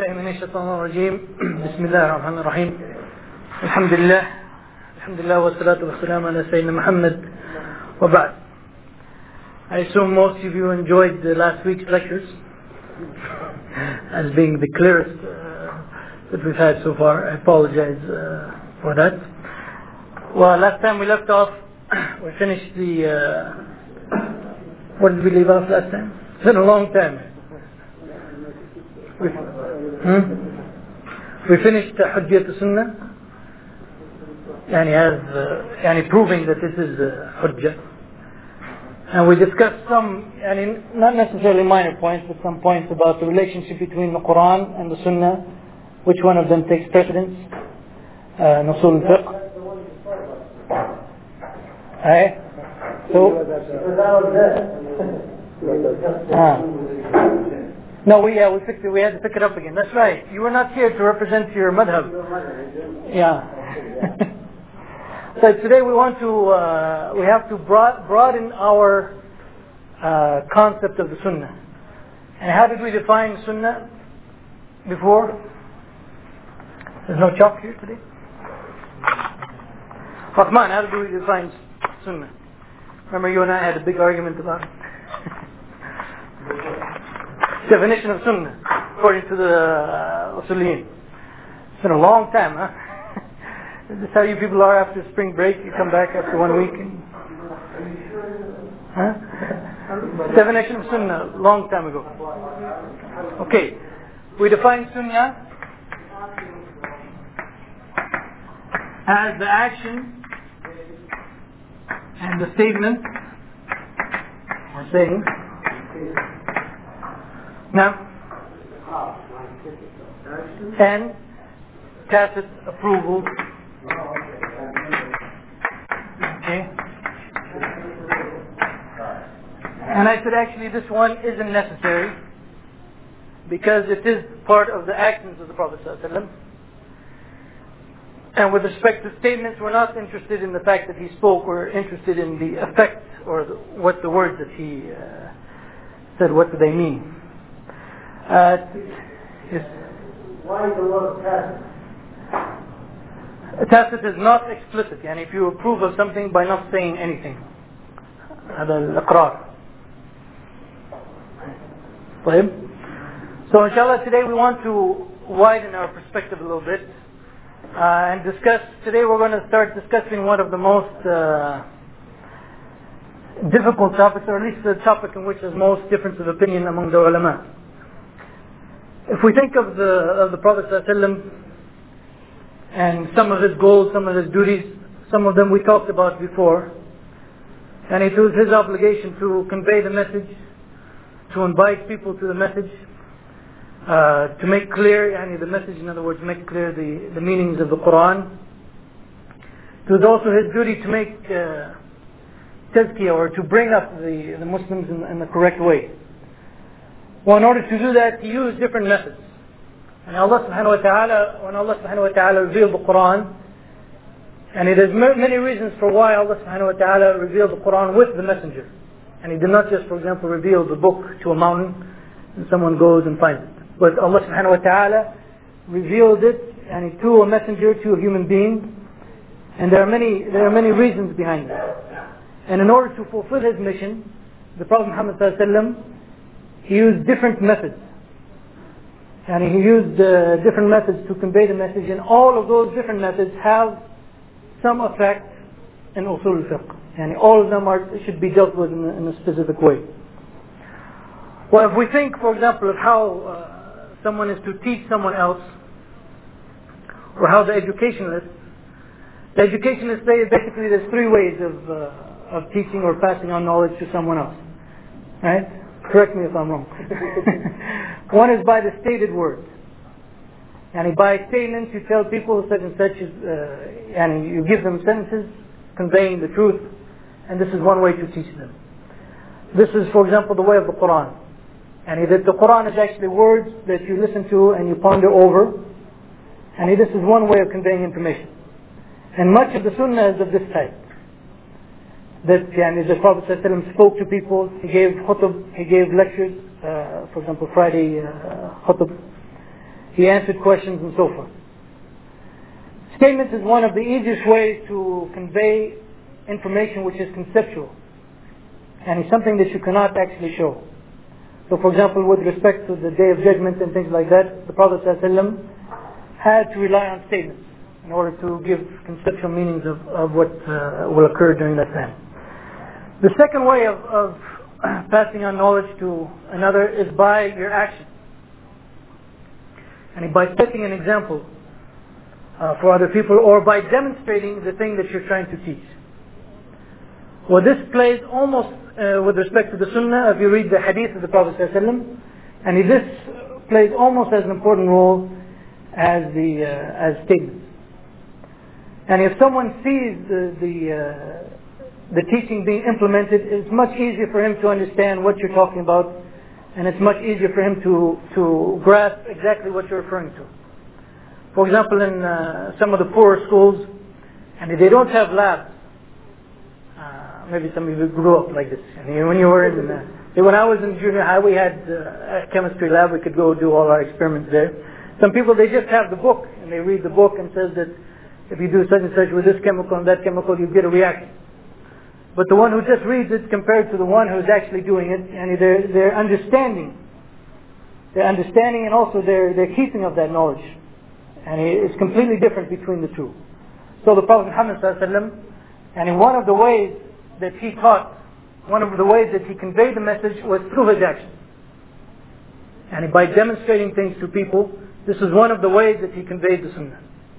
بالله من الشيطان الرجيم. بسم الله الرحمن الرحيم. الحمد لله والصلاة والسلام على سيدنا Muhammad وبعد. I assume most of you enjoyed the last week's lectures as being the clearest that we've had so far. I apologize for that. Well, last time we left off, we finished the what did we leave off last time? It's been a long time. We finished Hujjat al-Sunnah, proving that this is Hujjah. And we discussed some, not necessarily minor points, but some points about the relationship between the Quran and the Sunnah, which one of them takes precedence, Nusul al-Fiqh. No, we had to pick it up again. That's right. You were not here to represent your madhab. Yeah. So today we have to broaden our concept of the Sunnah. And how did we define Sunnah before? There's no chalk here today. Rahman, how did we define Sunnah? Remember you and I had a big argument about it. Definition of Sunnah according to the Usuliyin. It's been a long time, huh? This is how you people are after spring break. You come back after 1 week. Definition of Sunnah, long time ago. Okay, we define Sunnah as the action and the statement or saying. Now, and tacit approval. Okay. And I said actually this one isn't necessary because it is part of the actions of the Prophet ﷺ. And with respect to statements, we're not interested in the fact that he spoke. We're interested in the effect or what the words that he said, what do they mean. Yes. Why the word tacit? Tacit is not explicit. If you approve of something by not saying anything. هذا الإقرار. طيب. So inshallah today we want to widen our perspective a little bit and discuss. Today we're going to start discussing one of the most difficult topics, or at least the topic in which there's most difference of opinion among the ulama. If we think of the Prophet ﷺ and some of his goals, some of his duties, some of them we talked about before, and it was his obligation to convey the message, to invite people to the message, to make clear the message, in other words, make clear the meanings of the Quran. It was also his duty to make tazkiyah, or to bring up the Muslims in the correct way. Well, in order to do that, he used different methods. And Allah subhanahu wa ta'ala, when Allah subhanahu wa ta'ala revealed the Quran, and there's many reasons for why Allah subhanahu wa ta'ala revealed the Quran with the messenger. And he did not just, for example, reveal the book to a mountain and someone goes and finds it. But Allah subhanahu wa ta'ala revealed it to a messenger, to a human being. And there are many reasons behind that. And in order to fulfill his mission, the Prophet Muhammad sallallahu alaihi wasallam, he used different methods. And he used different methods to convey the message, and all of those different methods have some effect in usul al-fiqh. And all of them should be dealt with in a specific way. Well, if we think, for example, of how someone is to teach someone else, or how the educationalists say basically there's three ways of teaching or passing on knowledge to someone else. Right? Correct me if I'm wrong. One is by the stated words. And by statements you tell people such and such and you give them sentences conveying the truth, and this is one way to teach them. This is, for example, the way of the Quran. And that the Quran is actually words that you listen to and you ponder over, and this is one way of conveying information. And much of the Sunnah is of this type. That the Prophet ﷺ spoke to people, he gave khutb, he gave lectures, for example Friday khutb, He answered questions and so forth. Statements is one of the easiest ways to convey information which is conceptual. And it's something that you cannot actually show. So for example, with respect to the Day of Judgment and things like that, the Prophet ﷺ had to rely on statements in order to give conceptual meanings of what will occur during that time. The second way of passing on knowledge to another is by your action. And by setting an example for other people, or by demonstrating the thing that you're trying to teach. Well, this plays almost with respect to the Sunnah, if you read the Hadith of the Prophet ﷺ, and this plays almost as an important role as statements. And if someone sees the teaching being implemented, it's much easier for him to understand what you're talking about, and it's much easier for him to grasp exactly what you're referring to. For example, in some of the poorer schools, and they don't have labs. Maybe some of you grew up like this. And when you were when I was in junior high, we had a chemistry lab. We could go do all our experiments there. Some people, they just have the book, and they read the book and says that if you do such and such with this chemical and that chemical, you get a reaction. But the one who just reads it compared to the one who's actually doing it, and their understanding and also their keeping of that knowledge. And it's completely different between the two. So the Prophet Muhammad ﷺ, and in one of the ways that he taught, one of the ways that he conveyed the message was through his actions. And by demonstrating things to people, this is one of the ways that he conveyed the Sunnah.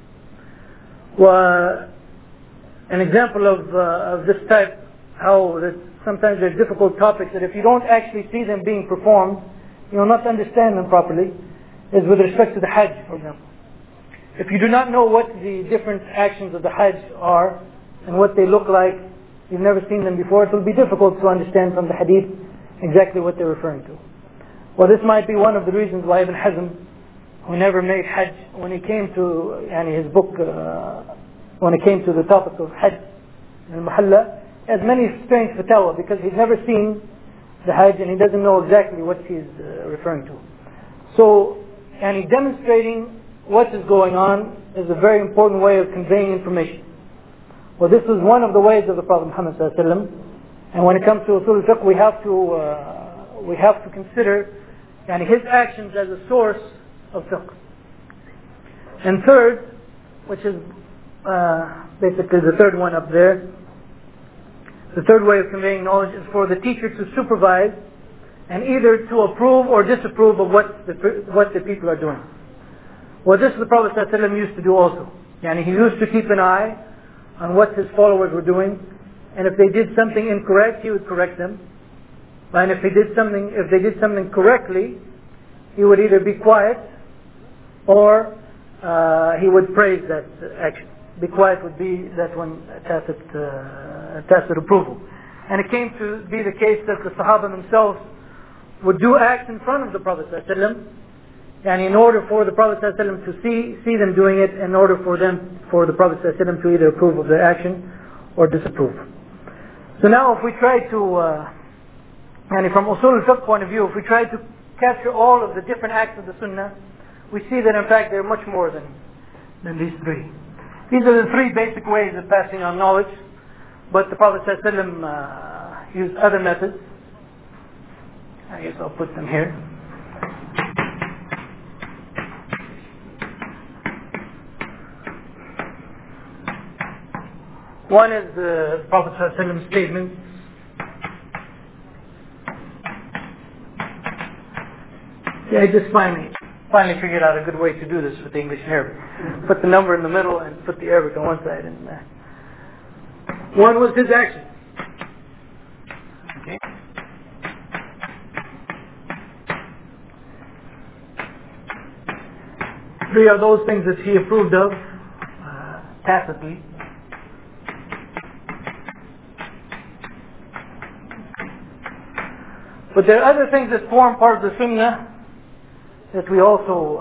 Well, an example of this type, how that sometimes there's difficult topics that if you don't actually see them being performed, you will not understand them properly, is with respect to the Hajj, for example. If you do not know what the different actions of the Hajj are and what they look like, you've never seen them before, it will be difficult to understand from the Hadith exactly what they're referring to. Well, this might be one of the reasons why Ibn Hazm, who never made Hajj, when he came to his book, when it came to the topic of Hajj al-Muhalla, has many strange fatwa because he's never seen the Hajj and he doesn't know exactly what he's referring to. So, demonstrating what is going on is a very important way of conveying information. Well, this is one of the ways of the Prophet Muhammad ﷺ. And when it comes to usul al-fiqh, we have to consider his actions as a source of fiqh. And third, which is basically the third one up there, the third way of conveying knowledge is for the teacher to supervise and either to approve or disapprove of what the people are doing. Well, this the Prophet ﷺ used to do also. He used to keep an eye on what his followers were doing, and if they did something incorrect, he would correct them. And if they did something correctly, he would either be quiet or he would praise that action. Be quiet would be that one tacit approval. And it came to be the case that the Sahaba themselves would do acts in front of the Prophet ﷺ, and in order for the Prophet ﷺ to see them doing it, in order for the Prophet ﷺ to either approve of their action or disapprove. So now if we try to, from usul al-fiqh point of view, if we try to capture all of the different acts of the Sunnah, we see that in fact there are much more than these three. These are the three basic ways of passing on knowledge, but the Prophet ﷺ used other methods. I guess I'll put them here. One is the Prophet ﷺ's statement. I just finally figured out a good way to do this with English and Arabic. Put the number in the middle and put the Arabic on one side. And one was his action. Okay. Three are those things that he approved of tacitly. But there are other things that form part of the Sunnah that we also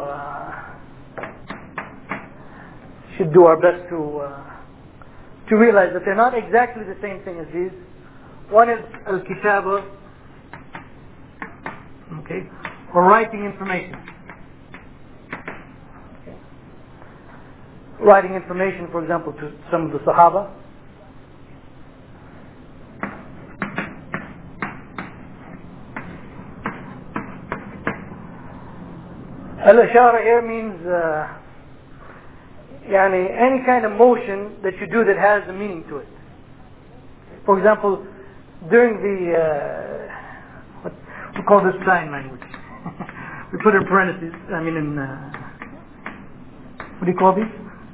should do our best to realize that they're not exactly the same thing as these. One is al-kitaba, okay, or writing information. writing information, for example, to some of the Sahaba. Al-ishara here means any kind of motion that you do that has a meaning to it. For example, during the what we call this sign language, we put in parentheses. What do you call these?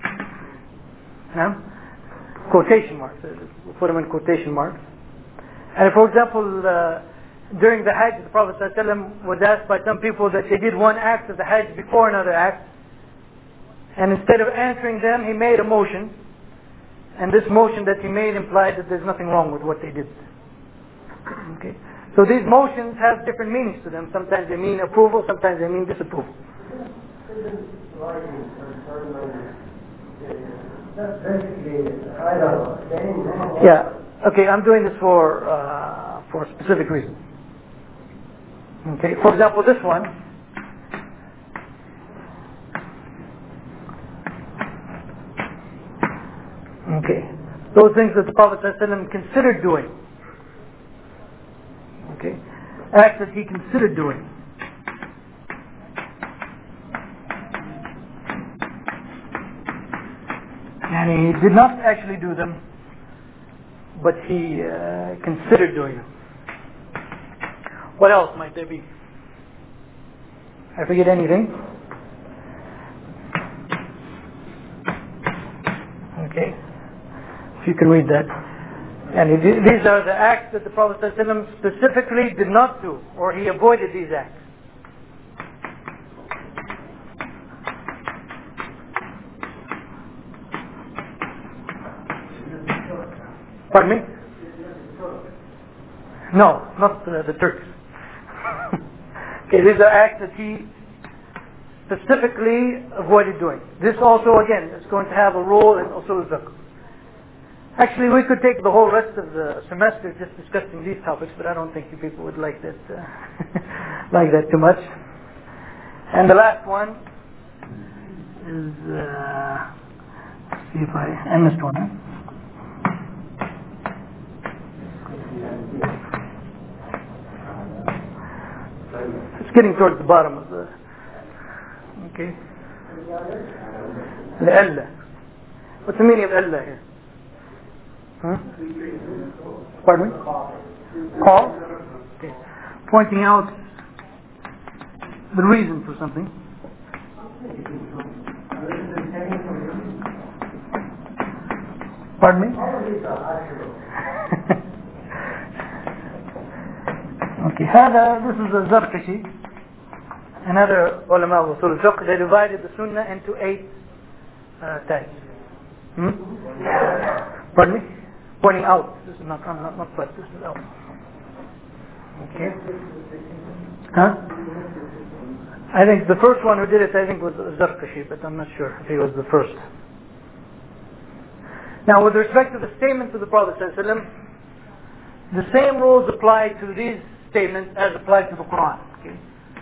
Quotation marks. We put them in quotation marks. And for example, during the Hajj, the Prophet ﷺ was asked by some people that they did one act of the Hajj before another act, and instead of answering them, he made a motion, and this motion that he made implied that there's nothing wrong with what they did. Okay. So these motions have different meanings to them. Sometimes they mean approval, sometimes they mean disapproval. Yeah. Okay, I'm doing this for a specific reason. Okay, for example, this one. Okay, those things that the Prophet ﷺ considered doing. Okay, acts that he considered doing. And he did not actually do them, but he considered doing them. What else might there be? I forget anything? Okay. If you can read that. And these are the acts that the Prophet ﷺ specifically did not do, or he avoided these acts. Pardon me? No, not the Turks. Okay, these are acts that he specifically avoided doing. This also, again, is going to have a role in usul al-fiqh. Actually, we could take the whole rest of the semester just discussing these topics, but I don't think you people would like that like that too much. And the last one is let's see if I missed one. It's getting towards the bottom of the. Okay. Al-Allah. What's the meaning of Allah here? Huh? Pardon me? Call? Okay. Pointing out the reason for something. Pardon me? Okay. This is a Zarkashi. Another ulama of usul al-fiqh, they divided the sunnah into 8 types. Pardon me? Pointing out. This is not but this is out. Okay. Huh? I think the first one who did it, was Zarkashi, but I'm not sure if he was the first. Now, with respect to the statements of the Prophet ﷺ, the same rules apply to these statements as apply to the Quran. Okay?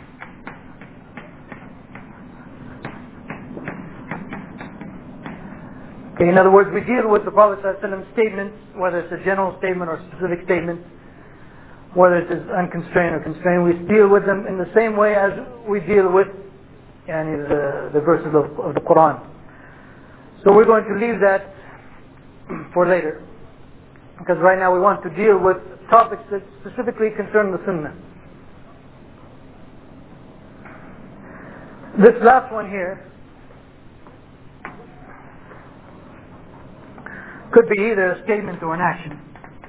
Okay, in other words, we deal with the Prophet ﷺ statements, whether it's a general statement or a specific statement, whether it is unconstrained or constrained, we deal with them in the same way as we deal with the verses of the Quran. So we're going to leave that for later, because right now we want to deal with topics that specifically concern the Sunnah. This last one here could be either a statement or an action.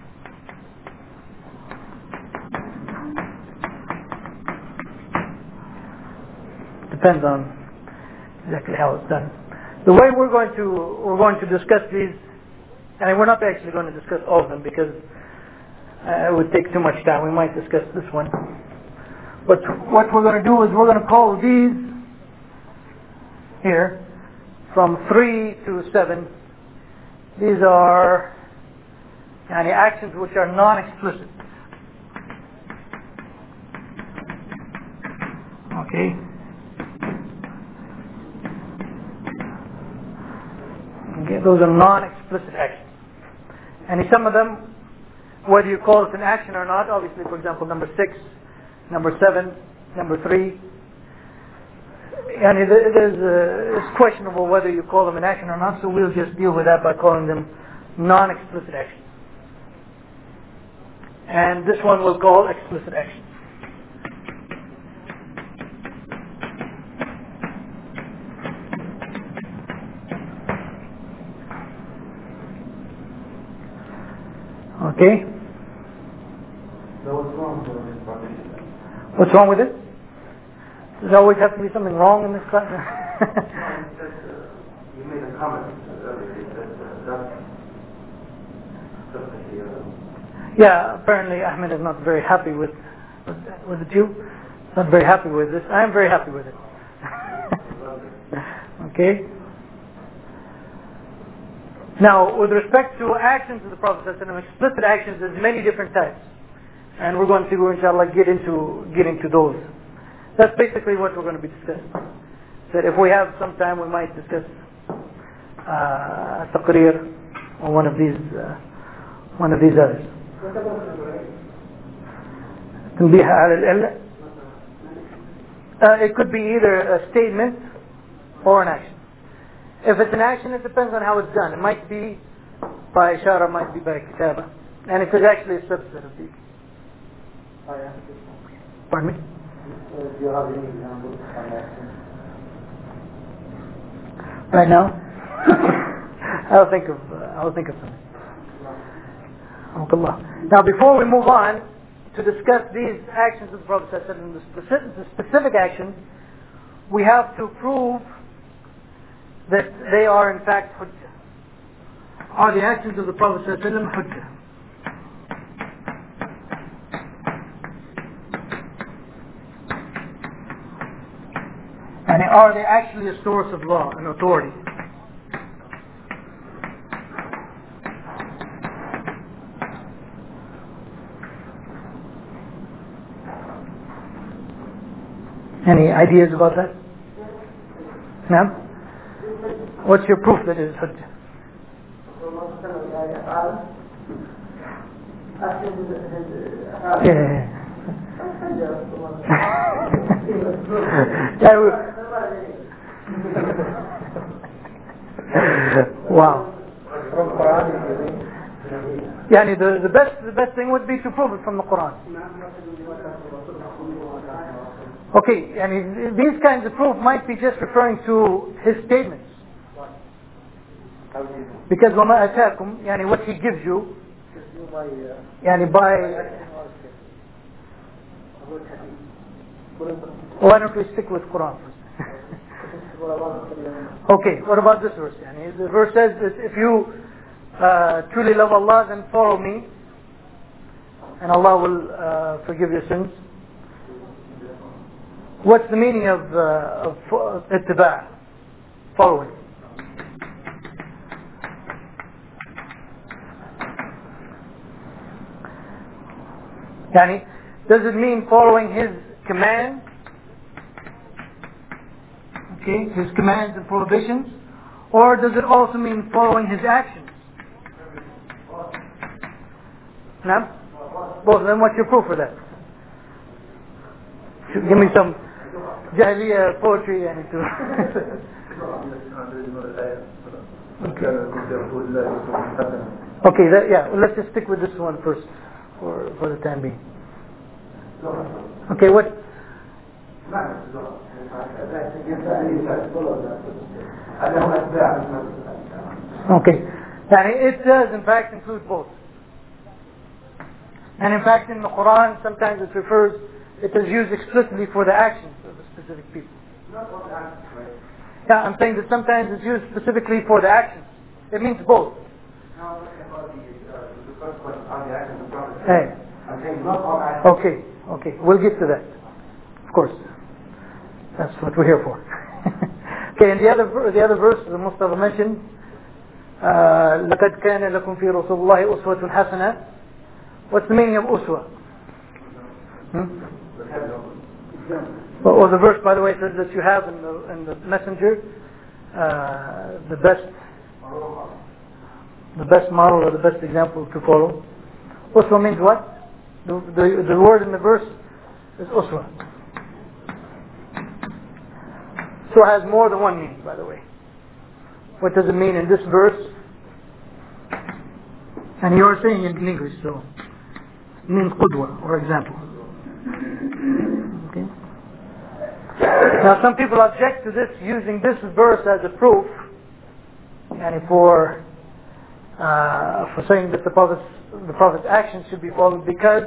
Depends on exactly how it's done. The way we're going to discuss these, and we're not actually going to discuss all of them because it would take too much time. We might discuss this one. But what we're going to do is we're going to call these here from 3 to 7. These are actions which are non-explicit. Okay. Okay, those are non-explicit actions. And some of them, whether you call it an action or not, obviously, for example, number 6, number 7, number 3, and it's questionable whether you call them an action or not, so we'll just deal with that by calling them non-explicit actions. And this one we'll call explicit actions. Okay? So what's wrong with this partition? What's wrong with it? Does there always have to be something wrong in this class? You made a comment earlier that yeah, apparently Ahmed is not very happy with the Jew. Not very happy with this. I am very happy with it. Okay? Now, with respect to actions of the Prophet ﷺ, explicit actions, there's many different types. And we're going to, inshallah, get into those. That's basically what we're going to be discussing. That if we have some time, we might discuss taqreer or one of these others. تنبيه على العلة. It could be either a statement or an action. If it's an action, it depends on how it's done. It might be by ishara, might be by kitaba. And it could actually a subset of these. Pardon me? Do you have any examples on action? Right now? I'll think of something. Now, before we move on to discuss these actions of the Prophet ﷺ, the specific actions, we have to prove that they are in fact hujjah. Are the actions of the Prophet ﷺ hujjah? And are they actually a source of law and authority? Any ideas about that? No? What's your proof that it is hujjah? Yeah. Wow. Yani the best thing would be to prove it from the Quran. Okay, and these kinds of proof might be just referring to his statements. Because وَمَا أَتَاكُمْ, yani what he gives you, yani by... Why don't we stick with Quran first? Okay, what about this verse? Yani the verse says that if you truly love Allah, then follow me, and Allah will forgive your sins. What's the meaning of ittiba', following? Yani, does it mean following his commands? Okay, his commands and prohibitions? Or does it also mean following his actions? No? Both of them. What's your proof for that? Give me some Jahiliyyah poetry and to Okay, let's just stick with this one first for the time being. Okay, what? Okay, and it does in fact include both. And in fact in the Quran sometimes it is used explicitly for the actions of the specific people. Yeah, I'm saying that sometimes it's used specifically for the actions. It means both. Now, about the first question on the actions of the Prophet. Hey. I'm saying not all actions. Okay, we'll get to that. Of course. That's what we're here for. Okay, and the other verse the Mustafa mentioned, لَقَدْ كَانَ لَكُمْ فِي رَسُولِ اللَّهِ أُسْوَةٌ حَسَنَةٌ. What's the meaning of uswa? Well, the verse, by the way, says that you have in the messenger the best The best model or the best example to follow. Uswa means what? The word in the verse is uswa. So it has more than one meaning, by the way. What does it mean in this verse? And you're saying it in English, so it means qudwa, or example. Okay. Now some people object to this, using this verse as a proof, and for saying that the Prophet's actions should be followed, because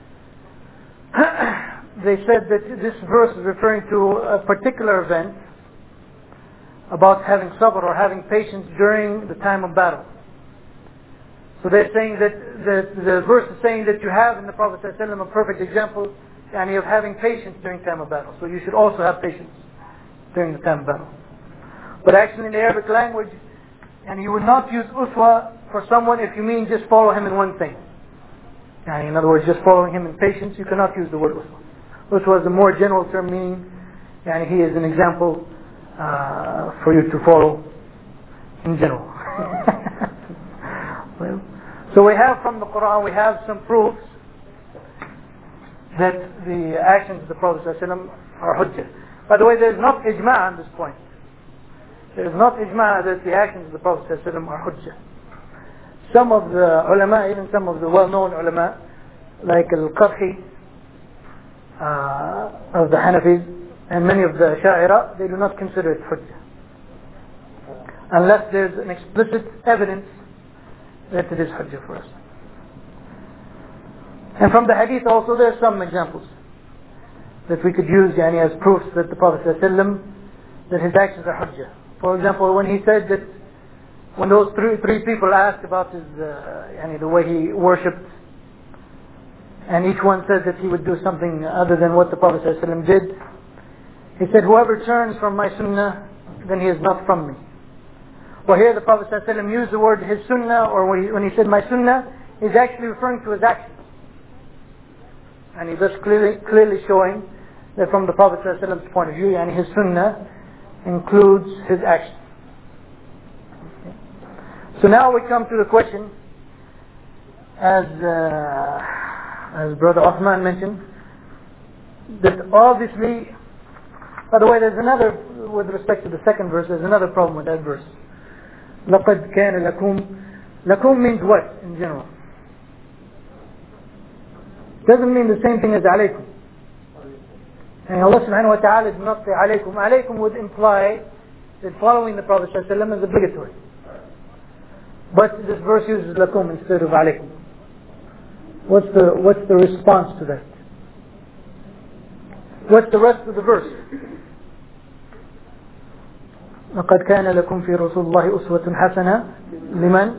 they said that this verse is referring to a particular event about having sabr or having patience during the time of battle. So they're saying that the verse is saying that you have in the Prophet ﷺ a perfect example of having patience during time of battle. So you should also have patience during the time of battle. But actually in the Arabic language, and you would not use uswa for someone if you mean just follow him in one thing. In other words, just following him in patience, you cannot use the word uswa. Uswa is a more general term meaning, and he is an example for you to follow in general. So we have from the Quran, we have some proofs that the actions of the Prophet ﷺ are hujjah. By the way, there is not ijma' on this point. There is not ijma' that the actions of the Prophet ﷺ are hujjah. Some of the ulama, even some of the well-known ulama, like Al-Qarhi of the Hanafis and many of the Sha'ira, they do not consider it hujjah unless there is an explicit evidence that it is hujjah for us. And from the hadith also there are some examples that we could use as proofs that the Prophet ﷺ, that his actions are hujjah. For example, when he said that when those three people asked about his the way he worshipped, and each one said that he would do something other than what the Prophet ﷺ did, he said, whoever turns from my sunnah, then he is not from me. Well, here the Prophet ﷺ used the word his sunnah, or when he said my sunnah, he's actually referring to his actions. And he's thus clearly showing that from the Prophet ﷺ's point of view, his sunnah includes his actions. Okay. So now we come to the question, as Brother Uthman mentioned, that obviously, by the way, there's another, with respect to the second verse, there's another problem with that verse. لَقَدْ كَانَ لَكُمْ. Lakum means what in general? Doesn't mean the same thing as alaykum. And Allah subhanahu wa ta'ala did not say alaykum. Alaykum would imply that following the Prophet ﷺ is obligatory. But this verse uses lakum instead of alaykum. What's the response to that? What's the rest of the verse? لقد كان لكم في رسول الله أسوة حسنة لمن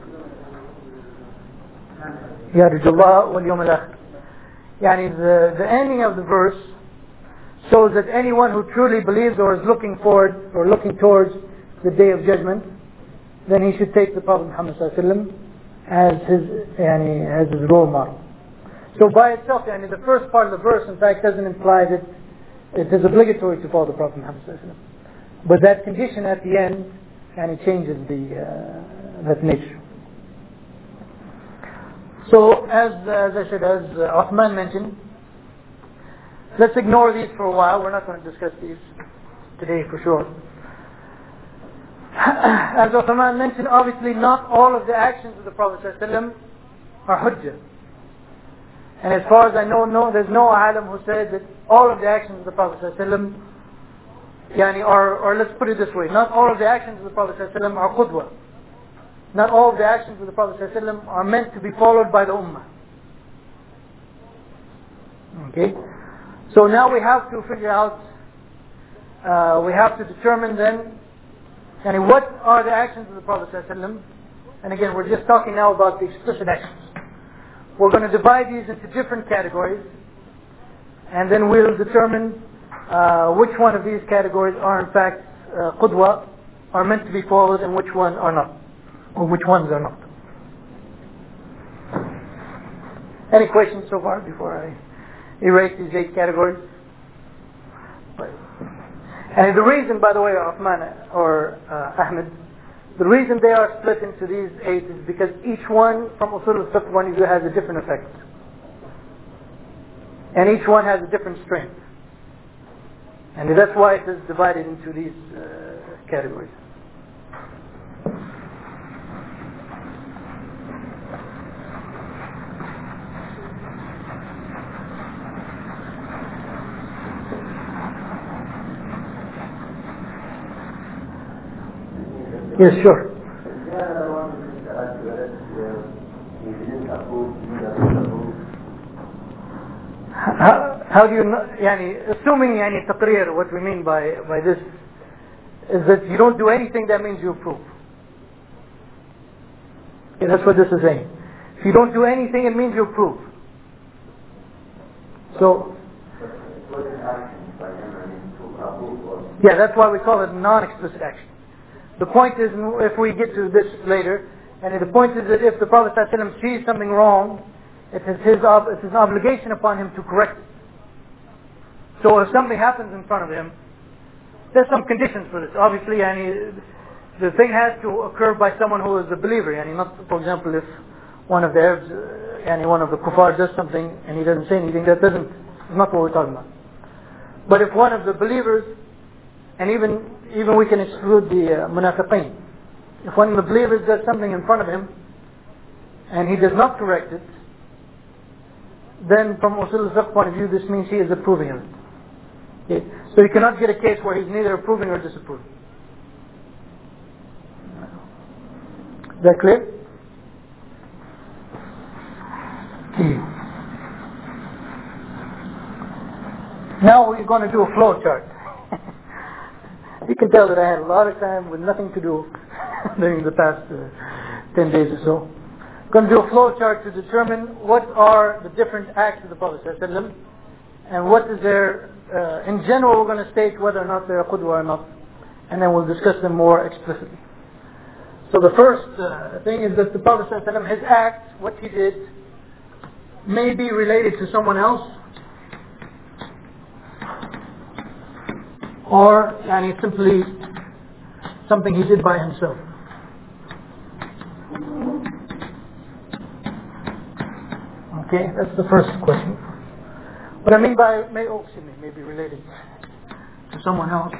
يرجو الله واليوم الآخر. The ending of the verse shows that anyone who truly believes or is looking forward or looking towards the day of judgment, then he should take the Prophet Muhammad ﷺ as his role model. So by itself, the first part of the verse in fact doesn't imply that it is obligatory to follow the Prophet Muhammad ﷺ. But that condition at the end changes that nature. So as I said, as Uthman mentioned, let's ignore these for a while. We're not going to discuss these today for sure. As Uthman mentioned, obviously not all of the actions of the Prophet ﷺ are hujjah. And as far as I know, there's no alim who said that all of the actions of the Prophet ﷺ, or let's put it this way, not all of the actions of the Prophet ﷺ are qudwa. Not all of the actions of the Prophet ﷺ are meant to be followed by the ummah. Okay? So now we have to figure out, we have to determine then, what are the actions of the Prophet ﷺ? And again, we're just talking now about the explicit actions. We're going to divide these into different categories, and then we'll determine which one of these categories are in fact qudwa, are meant to be followed, and which one are not, or which ones are not. Any questions so far before I erase these 8 categories? And the reason, by the way, Uthman or Ahmed, The reason they are split into these 8 is because each one from usul al-fiqh point of view has a different effect. And each one has a different strength. And that's why it is divided into these categories. Yes, sure. How do you know, assuming taqreer, what we mean by this is that you don't do anything, that means you approve. Okay, that's what this is saying. If you don't do anything, it means you approve. So, yeah, that's why we call it non-explicit action. The point is, if we get to this later, and the point is that if the Prophet ﷺ sees something wrong, it is an obligation upon him to correct it. So if something happens in front of him, there's some conditions for this. Obviously, the thing has to occur by someone who is a believer. Not, for example, if one of the Arabs, one of the kuffar does something and he doesn't say anything, is not what we're talking about. But if one of the believers, and even we can exclude the munafiqeen, if one of the believers does something in front of him and he does not correct it, then from usul al-fiqh point of view, this means he is approving of it. Okay? So you cannot get a case where he's neither approving or disapproving. Is that clear? Now we're going to do a flow chart. You can tell that I had a lot of time with nothing to do during the past 10 days or so. I'm going to do a flow chart to determine what are the different acts of the Prophet ﷺ and what is their, in general we're going to state whether or not they're qudwa or not, and then we'll discuss them more explicitly. So the first thing is that the Prophet ﷺ, his act, what he did, may be related to someone else, or simply something he did by himself. Okay, that's the first question. What I mean by may be related to someone else.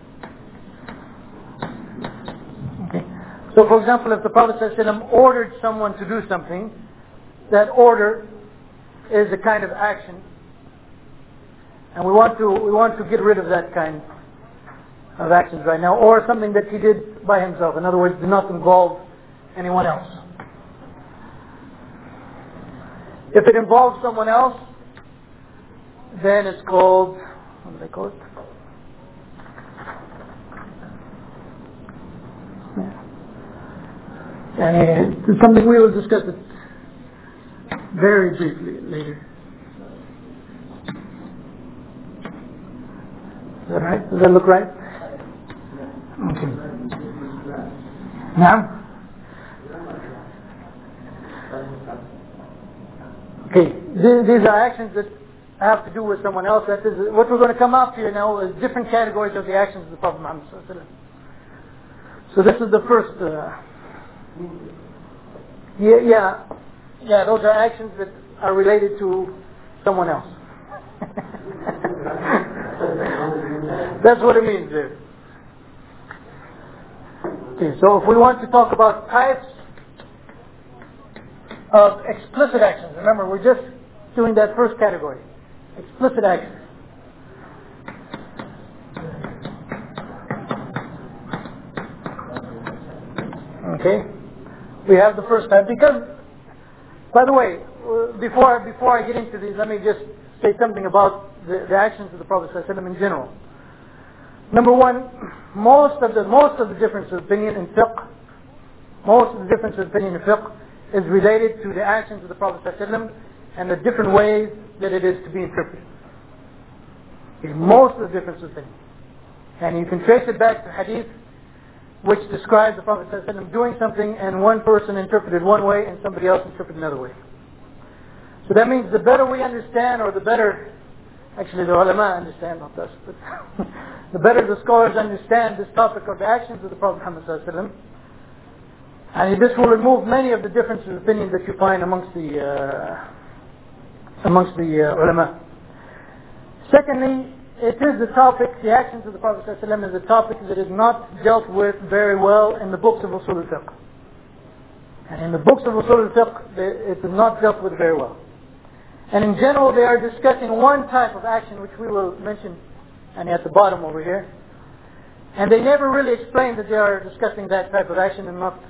Okay. So for example, if the Prophet ﷺ ordered someone to do something, that order is a kind of action, and we want to get rid of that kind of actions right now, or something that he did by himself. In other words, did not involve anyone else. If it involves someone else, then it's called, what do they call it? And it's something we will discuss it very briefly later. Is that right? Does that look right? Okay. Now? Okay, these are actions that have to do with someone else. That is, what we're going to come up here now is different categories of the actions of the Prophet Muhammad ﷺ. So this is the first. Those are actions that are related to someone else. That's what it means there. Okay, so if we want to talk about types of explicit actions, remember we're just doing that first category, explicit actions. Okay, we have the first type. Because, by the way, before I get into these, let me just say something about the actions of the Prophet ﷺ in general. Number one, most of the difference of opinion in fiqh, is related to the actions of the Prophet ﷺ and the different ways that it is to be interpreted. Okay, most of the difference of opinion. And you can trace it back to hadith which describes the Prophet ﷺ doing something and one person interpreted one way and somebody else interpreted another way. So that means the better we understand, or the better, actually the ulama understand, not us, but the better the scholars understand this topic of the actions of the Prophet Muhammad ﷺ, And this will remove many of the differences of opinion that you find amongst the ulama. Secondly, it is the topic, the actions of the Prophet ﷺ is a topic that is not dealt with very well in the books of Usul al-Fiqh. And in the books of Usul al-Fiqh, it is not dealt with very well. And in general, they are discussing one type of action, which we will mention at the bottom over here. And they never really explain that they are discussing that type of action and not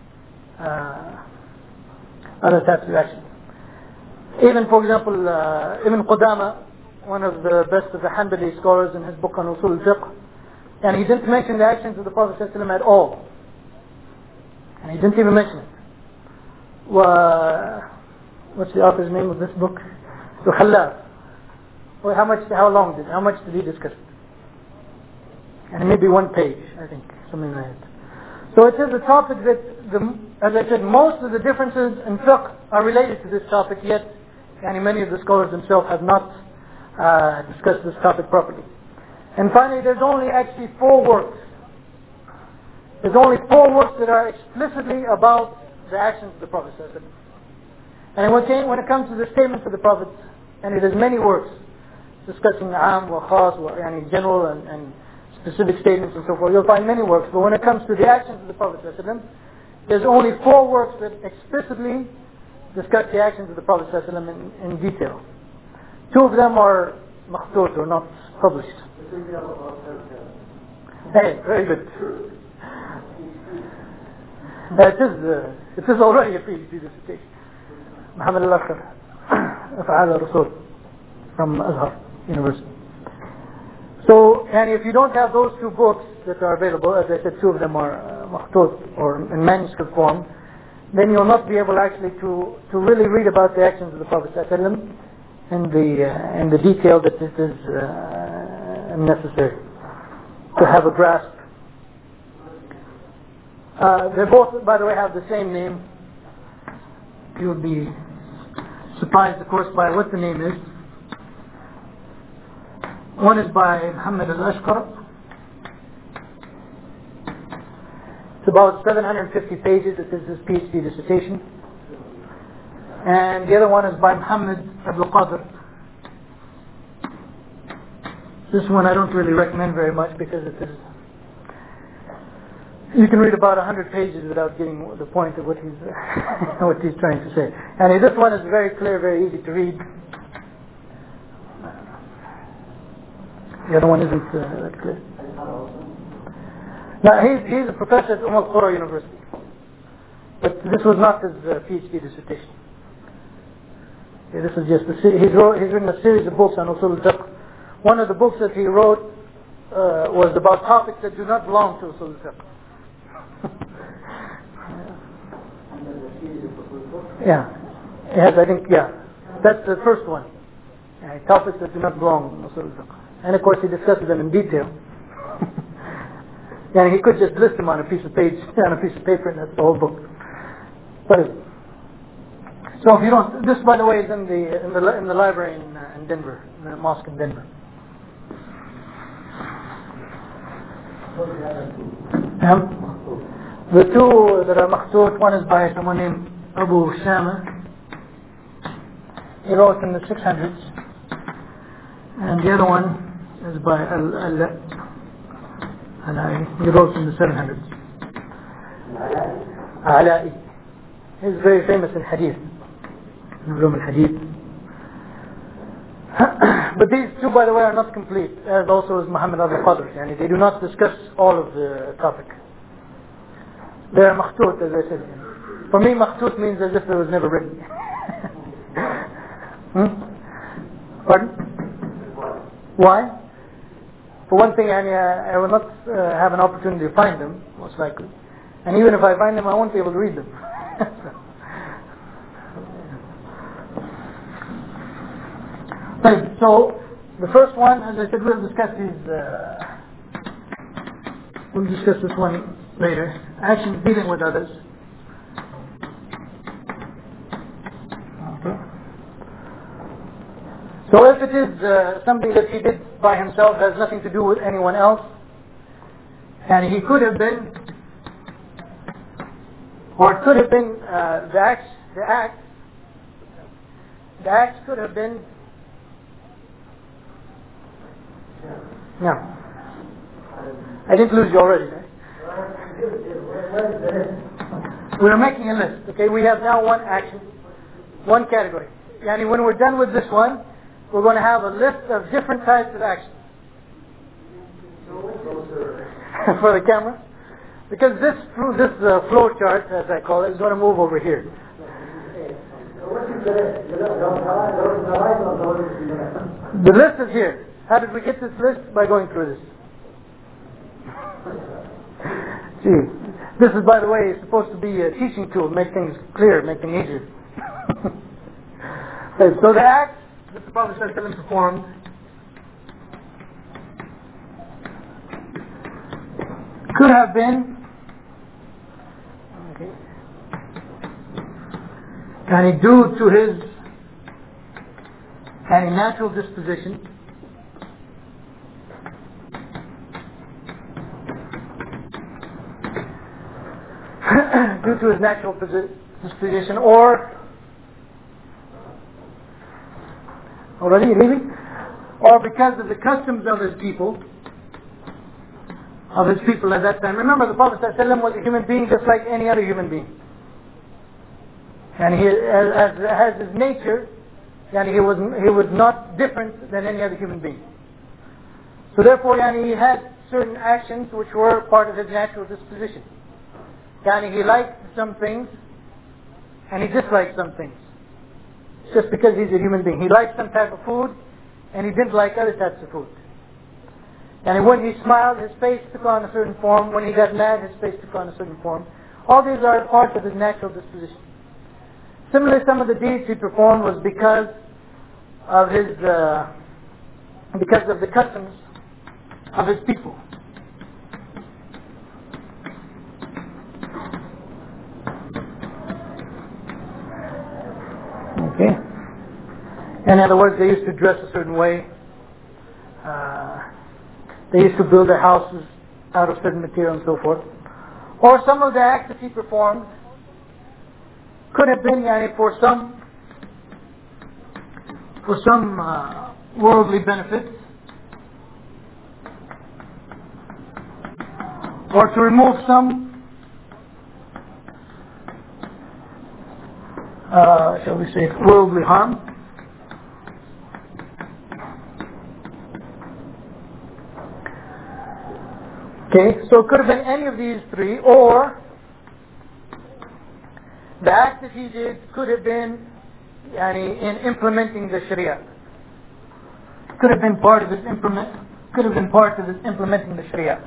other types of action. Even, for example, Ibn Qudama, one of the best of the Hanbali scholars, in his book on Usul al-Fiqh, and he didn't mention the actions of the Prophet ﷺ at all. And he didn't even mention it. What's the author's name of this book? Khallaf. Well, how much did he discuss it? And maybe one page, I think, something like that. So it is a topic that, as I said, most of the differences in fiqh are related to this topic, yet many of the scholars themselves have not discussed this topic properly. And finally, there's only actually 4 works. There's only 4 works that are explicitly about the actions of the Prophet ﷺ. And when it comes to the statements of the Prophet, and it has many works discussing am wa khas, general and specific statements and so forth, you'll find many works. But when it comes to the actions of the Prophet ﷺ, there's only 4 works that explicitly discuss the actions of the Prophet ﷺ in detail. 2 of them are makhtut, or not published. Hey, very good. It is already a PhD dissertation. Muhammad al-Akhir, Af'al al-Rasul, from Azhar University. So, and if you don't have those 2 books that are available, as I said, 2 of them are makhtut, or in manuscript form, then you'll not be able actually to really read about the actions of the Prophet ﷺ in the detail that it is necessary to have a grasp. They both, by the way, have the same name. You would be surprised, of course, by what the name is. One is by Muhammad al-Ashqar. It's about 750 pages. It is his PhD dissertation. And the other one is by Muhammad Abdul Qadir. This one I don't really recommend very much because it is, you can read about 100 pages without getting the point of what he's what he's trying to say. And this one is very clear, very easy to read. The other one isn't that clear. Now he's a professor at Al-Qura University, but this was not his PhD dissertation. Yeah, this is just he's written a series of books on Usul al-Fiqh. One of the books that he wrote was about topics that do not belong to Usul al-Fiqh. Yeah, yes, I think, that's the first one. Topics that do not belong to Usul al-Fiqh. And of course he discusses them in detail. And he could just list them on a piece of paper, and that's the whole book. But so if you don't, this by the way is in the library in Denver, in the mosque in Denver. The 2 that are makhtut, one is by someone named Abu Shama. He wrote in the 600s, and the other one is by Al-Ala'i. He wrote in the 700s. Ala'i. He's very famous in hadith, in Ulum al-Hadith. But these 2, by the way, are not complete, as also is Muhammad al-Qadr. They do not discuss all of the topic. They are makhtut, as I said. For me, makhtut means as if it was never written. Pardon? Why? For one thing, I will not have an opportunity to find them, most likely. And even if I find them, I won't be able to read them. Right, so the first one, as I said, we'll discuss this one later. Actions dealing with others. Okay. So if it is something that he did by himself, has nothing to do with anyone else, and he could have been Or it could have been the act could have been. No. I didn't lose you already, right? We're making a list. Okay, we have now one action, one category. Yani when we're done with this one, we're going to have a list of different types of actions. For the camera. Because this flow chart, as I call it, is going to move over here. The list is here. How did we get this list? By going through this. See, this is, by the way, supposed to be a teaching tool, make things clear, make things easier. So the act that the Prophet ﷺ performed could have been due to his natural disposition, or already leaving, or because of the customs of his people at that time. Remember, the Prophet ﷺ was a human being just like any other human being. And he, as his nature, and he was not different than any other human being. So therefore, he had certain actions which were part of his natural disposition. He liked some things, and he disliked some things. Just because he's a human being. He liked some type of food, and he didn't like other types of food. And when he smiled, his face took on a certain form. When he got mad, his face took on a certain form. All these are parts of his natural disposition. Similarly, some of the deeds he performed was because of the customs of his people. Okay. In other words, they used to dress a certain way. They used to build their houses out of certain material and so forth. Or some of the acts that he performed could have been for some worldly benefits, or to remove some shall we say worldly harm. Okay, so it could have been any of these three, or the act that he did could have been in implementing the Sharia. Could have been part of his implementing the Sharia.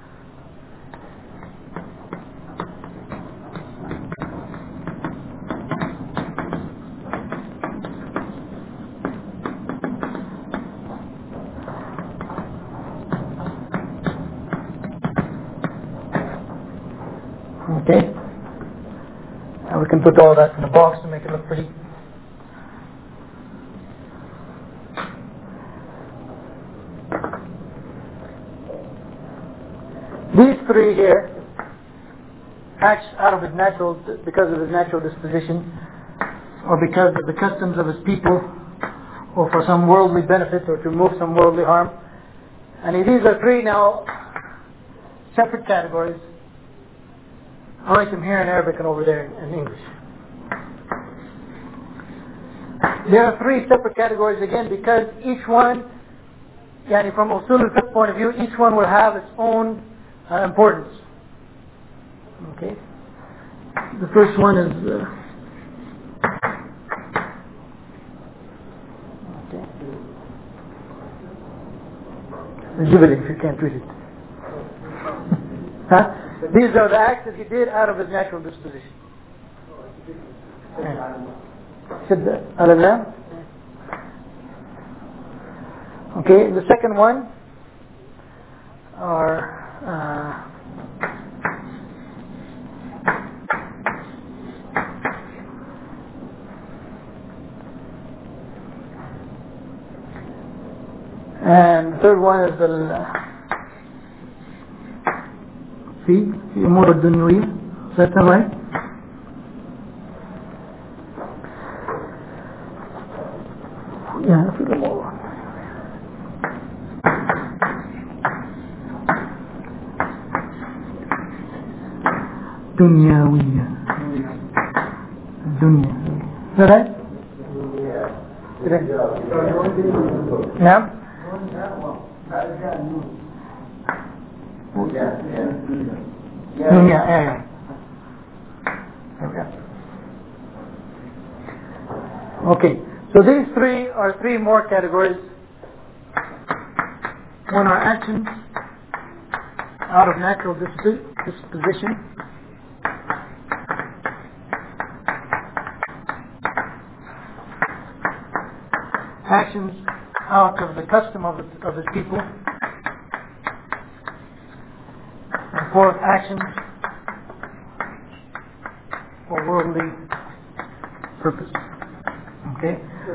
Okay? And we can put all that in a box to make it look pretty. These three here acts out of his because of his natural disposition, or because of the customs of his people, or for some worldly benefit, or to remove some worldly harm. And these are three now separate categories. I write them here in Arabic and over there in English. There are three separate categories again because each one, from Usul al-Fiqh point of view, each one will have its own importance. Okay. The first one is Jubilee, if you can't read it. Huh? These are the acts that he did out of his natural disposition. Okay, the second one are and the third one is في أمور الدنيوية. Is that right? الدنيوية. الدنيا. Is that right? نعم. دنيا. Okay. So these three are three more categories. One are actions out of natural disposition. Actions out of the custom of his people. And fourth, actions for worldly purpose. Okay?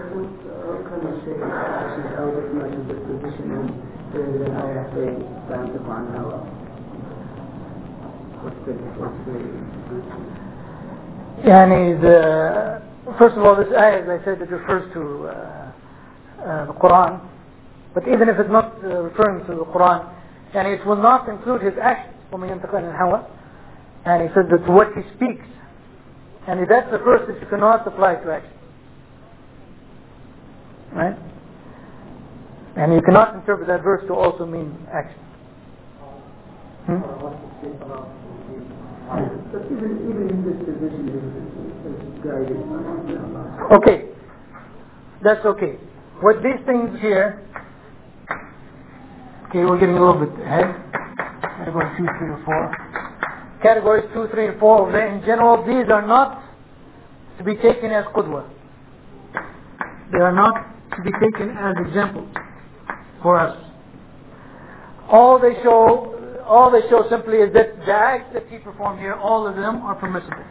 First of all, this ayah, as I said, it refers to the Quran. But even if it's not referring to the Quran, and it will not include his actions. And he said that what he speaks, and that's the verse that you cannot apply to action. Right? And you cannot interpret that verse to also mean action. But even in this position is guided. Okay. That's okay. What these things here, okay, we're getting a little bit ahead. Category 2, 3, or 4. Categories 2, 3, and 4, in general, these are not to be taken as qudwa. They are not to be taken as examples for us. All they show simply is that the acts that he performed here, all of them are permissible.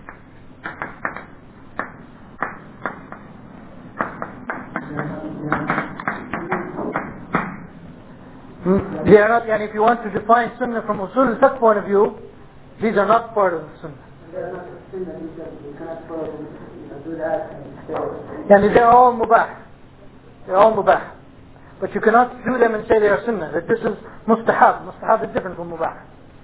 They are not, and if you want to define sunnah from usul al-fiqh point of view, these are not part of the sunnah. They are not sunnah because you cannot do that and And they're all mubah. They're all mubah. But you cannot do them and say they are sunnah. That this is mustahab. Mustahab is different from mubah.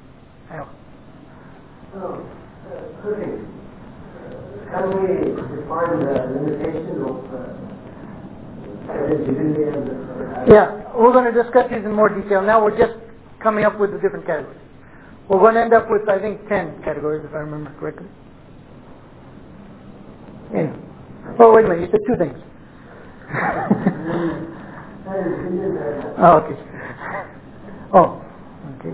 Can we define the limitation of eligibility and Yeah, we're going to discuss these in more detail. Now we're just coming up with the different categories. We're going to end up with, I think, 10 categories, if I remember correctly. Yeah. Oh, wait a minute, you said 2 things. Oh, okay. Oh, okay.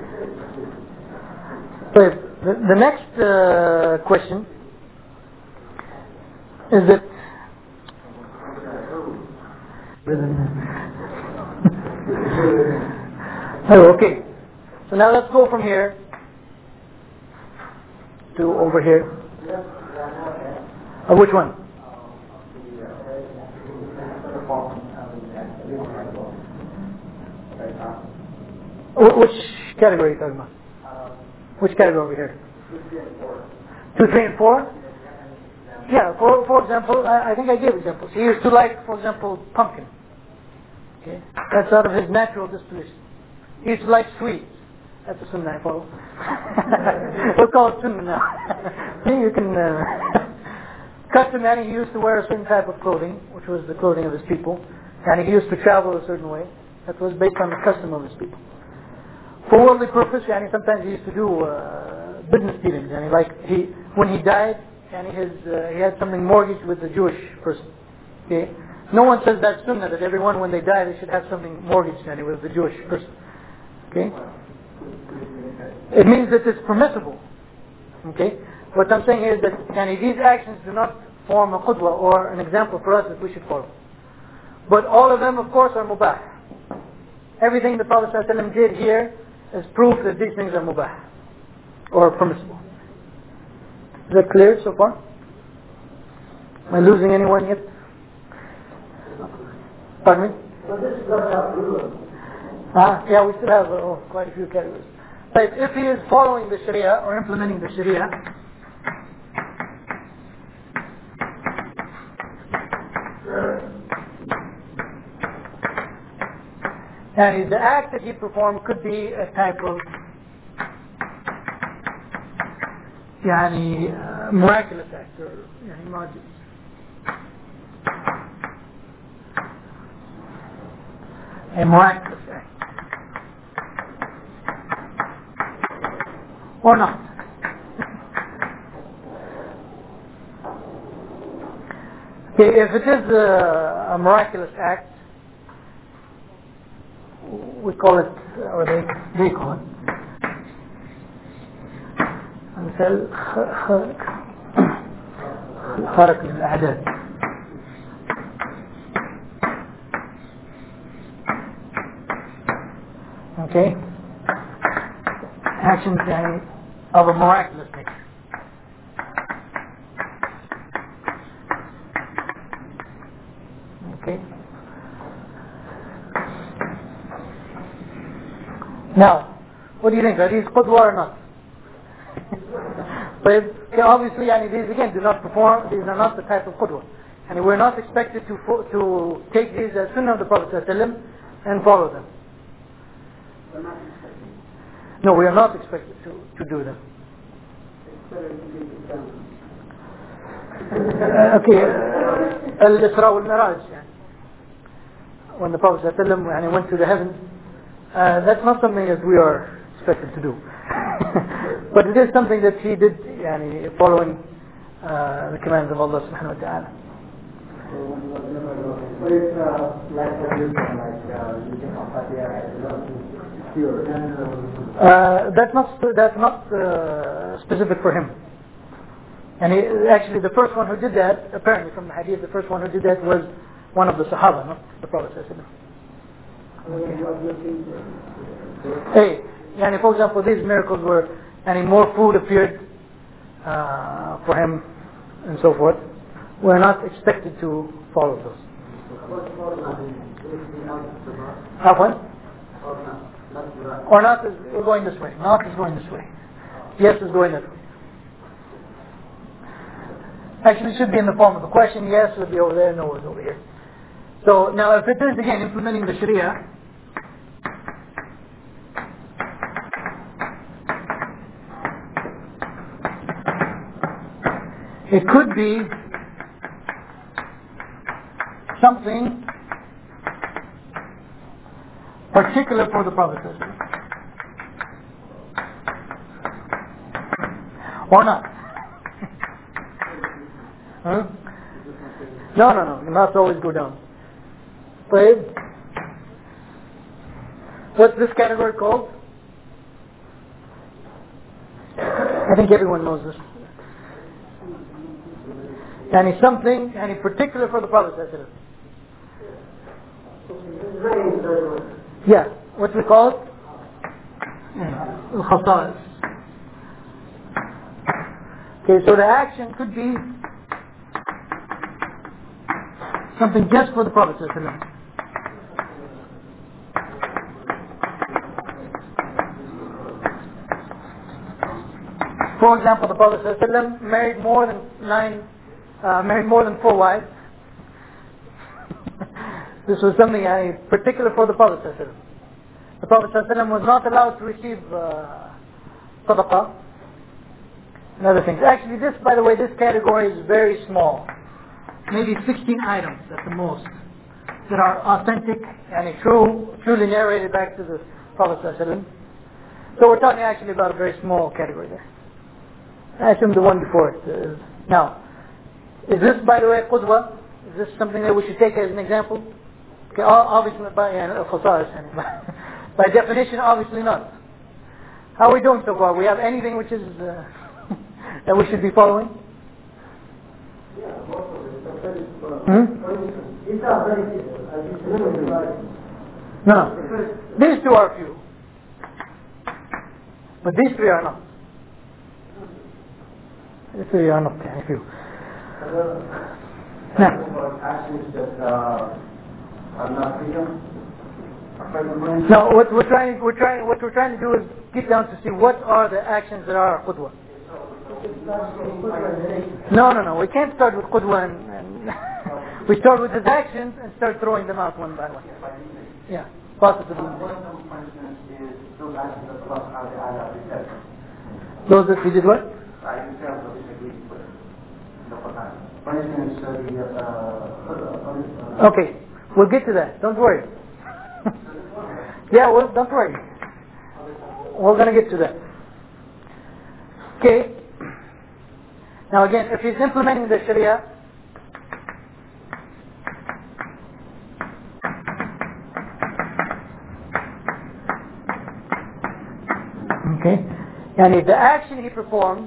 So the next question is that oh, okay. So now let's go from here to over here. Which one? Which category are you talking about? Which category over here? 2, 3, and 4? Yeah, for example, I think I gave examples. He used to like, for example, pumpkin. Okay, that's out of his natural disposition. He used to like sweets. That's a sunnah I follow. We'll call it sunnah now. You can custom, and he used to wear a certain type of clothing, which was the clothing of his people, and he used to travel a certain way. That was based on the custom of his people. For worldly purpose, and sometimes he used to do business dealings, and when he died, and he had something mortgaged with a Jewish person. Okay, no one says that's sunnah that everyone when they die they should have something mortgaged and with the Jewish person. Okay, it means that it's permissible. Okay, what I'm saying is that these actions do not form a qudwa or an example for us that we should follow. But all of them, of course, are mubah. Everything the Prophet ﷺ did here is proof that these things are mubah or permissible. Is that clear so far? Am I losing anyone yet? Pardon me? Yeah, we still have quite a few categories. But if he is following the Sharia or implementing the Sharia, and the act that he performed could be a type of يعني miraculous act or يعني معجز. A miraculous act or not. Okay, if it is a miraculous act, we call it, or they call it, مثل خارق للأعداد. Okay, actions of a miraculous nature. Okay. Now, what do you think? Are these qudwa or not? But obviously, these again do not perform. These are not the type of qudwa, and we're not expected to take these as sunnah of the Prophet ﷺ and follow them. No, we are not expected to do them. Okay, Al-Isra wal-Miraj, when the Prophet ﷺ went to the heavens, that's not something that we are expected to do. But it is something that he did following the commands of Allah subhanahu wa ta'ala. But it's like using that's not specific for him. And actually the first one who did that, apparently from the hadith, the first one who did that was one of the Sahaba, not the Prophet ﷺ. Hey, for example, these miracles were, more food appeared for him, and so forth. We're not expected to follow those. What? Or not is going this way. Not is going this way. Yes is going that way. Actually, it should be in the form of a question. Yes would be over there. No is over here. So now, if it is again implementing the Sharia, it could be something particular for the Prophet or not. Huh? No, you must always go down. What's this category called? I think everyone knows this. Something particular for the Prophet. Yeah, what we call it? Al-Khasa'is. Okay, so the action could be something just for the Prophet ﷺ. For example, the Prophet ﷺ married more than 4 wives. This was something particular for the Prophet ﷺ. The Prophet ﷺ was not allowed to receive sadaqah and other things. Actually, this, by the way, this category is very small. Maybe 16 items at the most that are authentic and truly narrated back to the Prophet ﷺ. So we're talking actually about a very small category there. I assume the one before it is. Now, is this, by the way, qudwa? Is this something that we should take as an example? Okay, obviously by by definition, obviously not. How are we doing so far? We have anything which is that we should be following? No. These two are few. But these three are not. These three are not few. No, what we're trying to do is get down to see what are the actions that are qudwa. No. We can't start with qudwa and we start with his actions and start throwing them out one by one. Yeah, positively. Those that we did what? instance, Okay, we'll get to that. Don't worry. Yeah, well, don't worry. We're going to get to that. Okay. Now again, if he's implementing the Sharia, okay, and if the action he performs,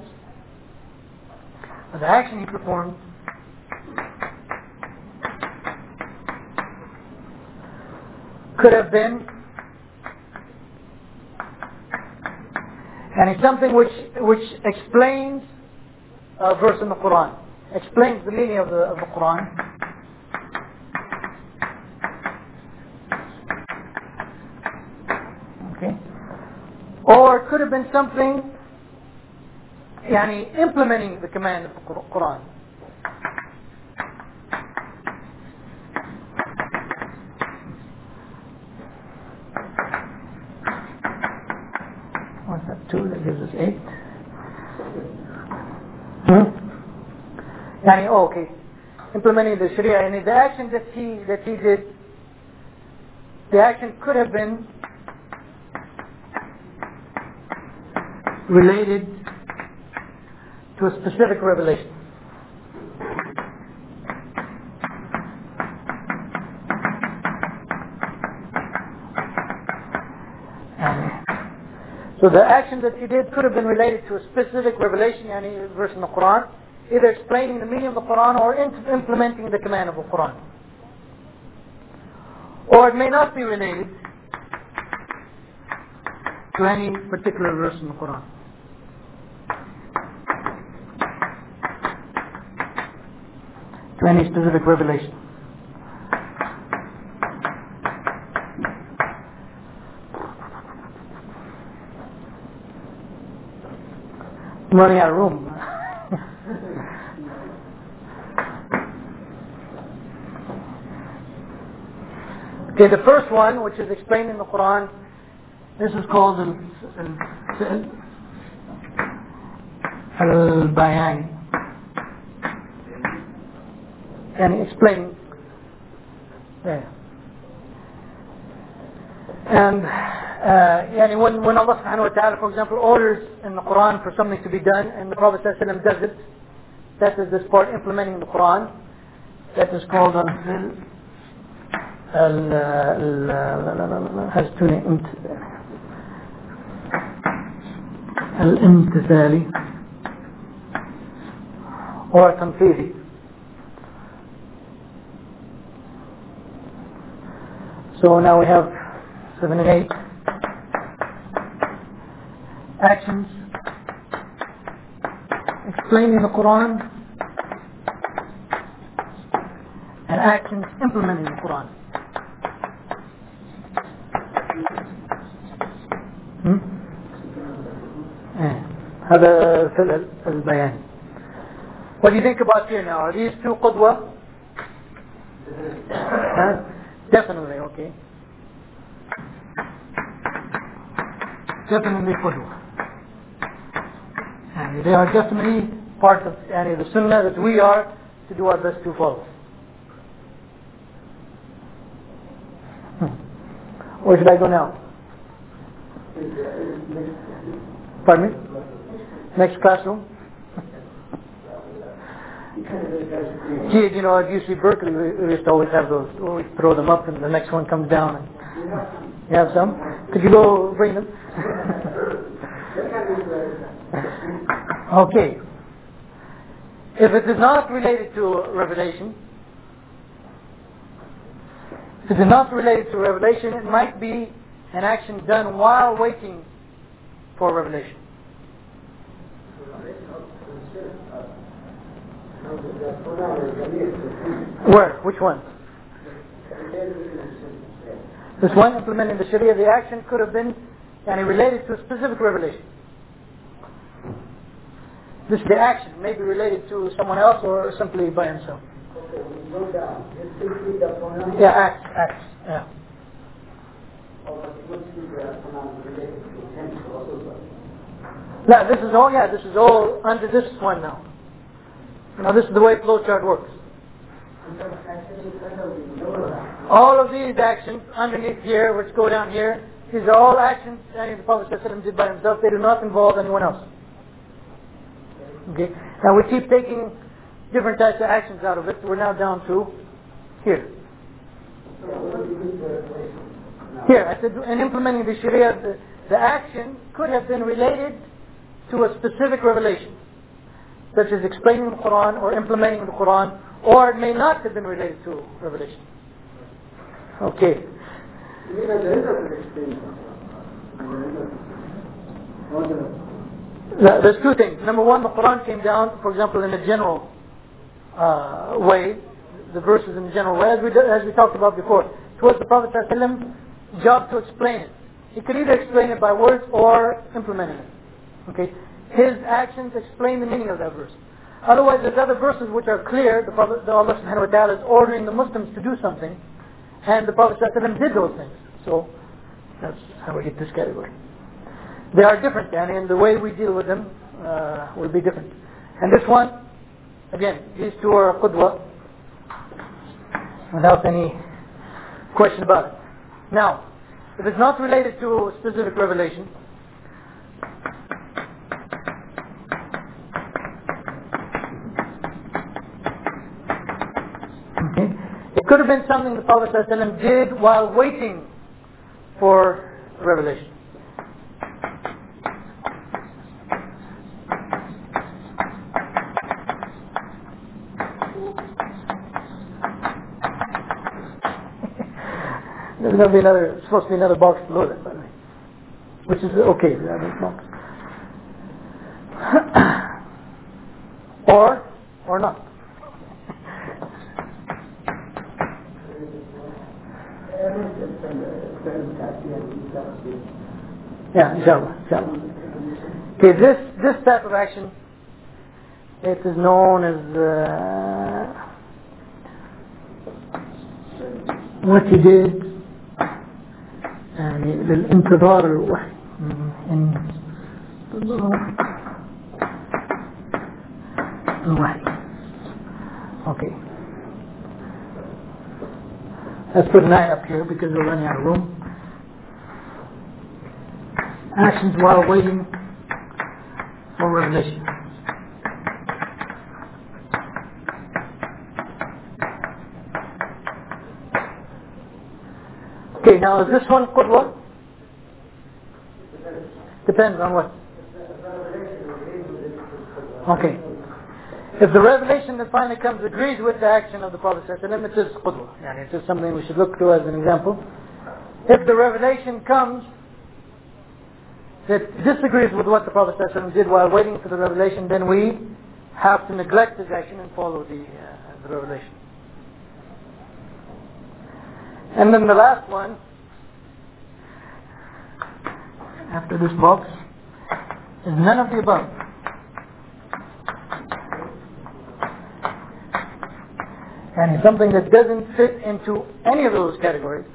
could have been, and it's something which explains a verse in the Quran, explains the meaning of the Quran. Okay, or it could have been something, implementing the command of the Quran. What's that? 2, that gives us 8. Okay. Implementing the Sharia, and the action that he did, the action could have been related to a specific revelation. So the action that he did could have been related to a specific revelation, a verse in the Quran, either explaining the meaning of the Quran or implementing the command of the Quran. Or it may not be related to any particular verse in the Quran. To any specific revelation. I'm running out of room. Okay, the first one, which is explained in the Quran, this is called al-bayan. And explaining. Yeah. And when Allah subhanahu wa ta'ala, for example, orders in the Quran for something to be done, and the Prophet ﷺ does it, that is this part implementing the Quran. That is called has two names. Al-imtithali or tanfidhi. So now we have 7 and 8 actions explaining the Quran and actions implementing the Quran. هذا في البيان. What do you think about here now? Are these two قدوة? Definitely, okay. Definitely قدوة. And they are definitely part of the sunnah that we are to do our best to follow. Where should I go now? Pardon me? Next classroom? Gee, at UC Berkeley, we used to always have those. We throw them up and the next one comes down. And you have some? Could you go bring them? Okay. If it is not related to revelation, it might be an action done while waiting for revelation. Where? Which one? This one, implementing the Sharia, the action could have been related to a specific revelation. The action may be related to someone else or simply by himself. Yeah, acts. Yeah. No, this is all under this one now. Now this is the way flowchart works. All of these actions underneath here, which go down here, these are all actions that the Prophet ﷺ did by himself. They do not involve anyone else. Okay. Now we keep taking different types of actions out of it. We're now down to here. Here, I said, in implementing the Sharia, the action could have been related to a specific revelation, such as explaining the Quran or implementing the Quran, or it may not have been related to revelation. Okay. There's two things. Number one, the Quran came down, for example, in a general way, the verses in a general way, as we talked about before. It was the Prophet ﷺ's job to explain it. He could either explain it by words or implementing it. Okay, his actions explain the meaning of that verse. Otherwise, there's other verses which are clear. The Allah subhanahu wa ta'ala is ordering the Muslims to do something, and the Prophet ﷺ did those things. So that's how we get this category. They are different, and the way we deal with them will be different. And this one, again, these two are qudwa, without any question about it. Now, if it's not related to a specific revelation, it could have been something the Prophet ﷺ did while waiting for revelation. There's going to be supposed to be another box below that, by the way, which is okay. Or not. Yeah, inshallah. Okay, this type of action, it is known as what he did للانتظار الوحي الوحي. Okay. Let's put an eye up here because we're running out of room. Actions while waiting for revelation. Okay, now is this one qudwa? Depends on what? Okay. If the revelation that finally comes agrees with the action of the Prophet ﷺ, it is qudwa. It is something we should look to as an example. If the revelation comes that disagrees with what the Prophet ﷺ did while waiting for the revelation, then we have to neglect his action and follow the revelation. And then the last one, after this box, is none of the above. And something that doesn't fit into any of those categories.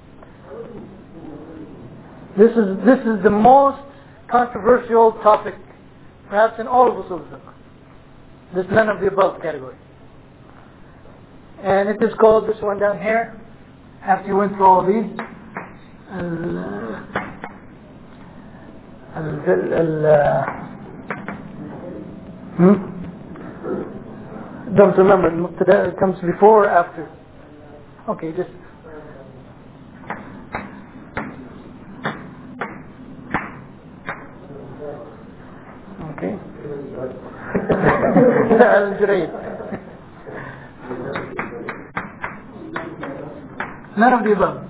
This is the most controversial topic, perhaps in all of usul fiqh. This none of the above category. And it is called, this one down here, after you went through all these, don't remember, it comes before or after. Okay, just okay. None of the above.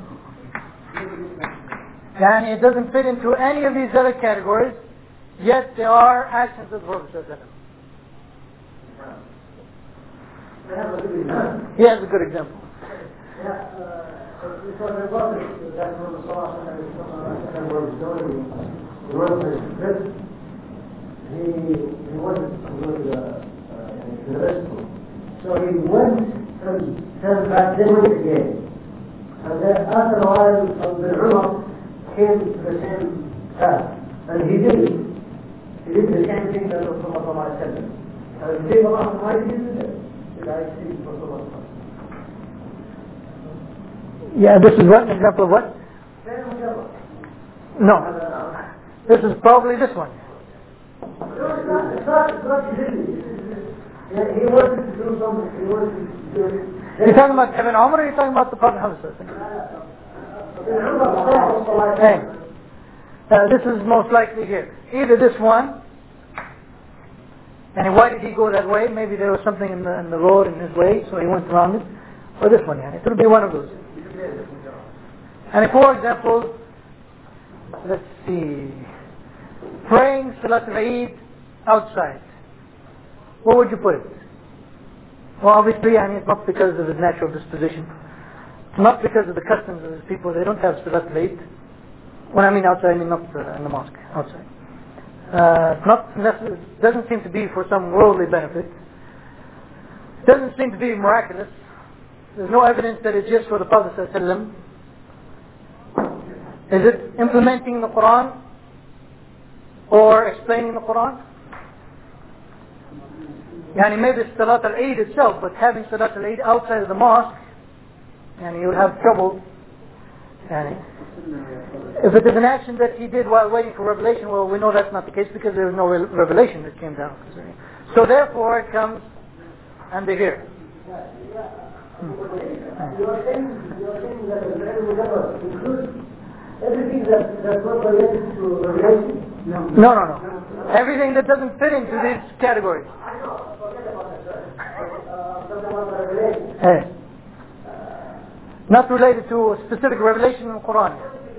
And it doesn't fit into any of these other categories, yet there are actions of the Prophet. He has a good example. Because there wasn't that from the Prophet he wasn't so he went and turned back, then went again. And then after a while, Ibn Umar came to the same path. And he did the same thing that the Prophet said. Yeah, this is what? An example of what? No. This is probably this one. It's not he wanted to do something. He wanted to do it. You're talking about Ibn Umar or you're talking about the Prophet Muhammad? Hey, this is most likely here. Either this one, and why did he go that way? Maybe there was something in the road in his way, so he went around it. Or this one, it will be one of those. And for example, let's see, praying Salat al-Eid outside. Where would you put it? Well, obviously, it's not because of his natural disposition. It's not because of the customs of his people. They don't have Salat al-Eid. When I mean outside, I mean not in the mosque. Outside. It doesn't seem to be for some worldly benefit. It doesn't seem to be miraculous. There's no evidence that it's just for the Prophet ﷺ. Is it implementing the Quran or explaining the Quran? Maybe it's Salat al-Eid itself, but having Salat al-Eid outside of the mosque, you'll have trouble. If it is an action that he did while waiting for revelation, well, we know that's not the case because there was no revelation that came down. So therefore it comes under here. You're saying that the Bible includes everything that's not related to revelation? No. Everything that doesn't fit into these categories. Not related to a specific revelation in the Quran.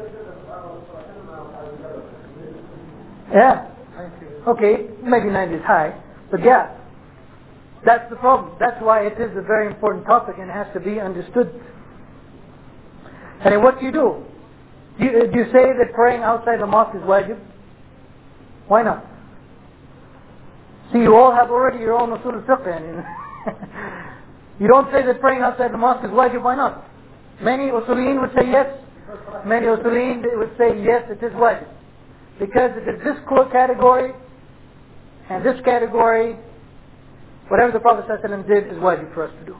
Yeah. Okay, maybe 90 is high, but yeah. That's the problem. That's why it is a very important topic and has to be understood. And what do? Do you say that praying outside the mosque is wajib? Why not? See, you all have already your own usul al-fiqh. You don't say that praying outside the mosque is wajib. Why not? Many usuliyin would say yes. Many usuliyin would say yes, it is wajib. Because it is this core category and this category, whatever the Prophet ﷺ did is wajib for us to do.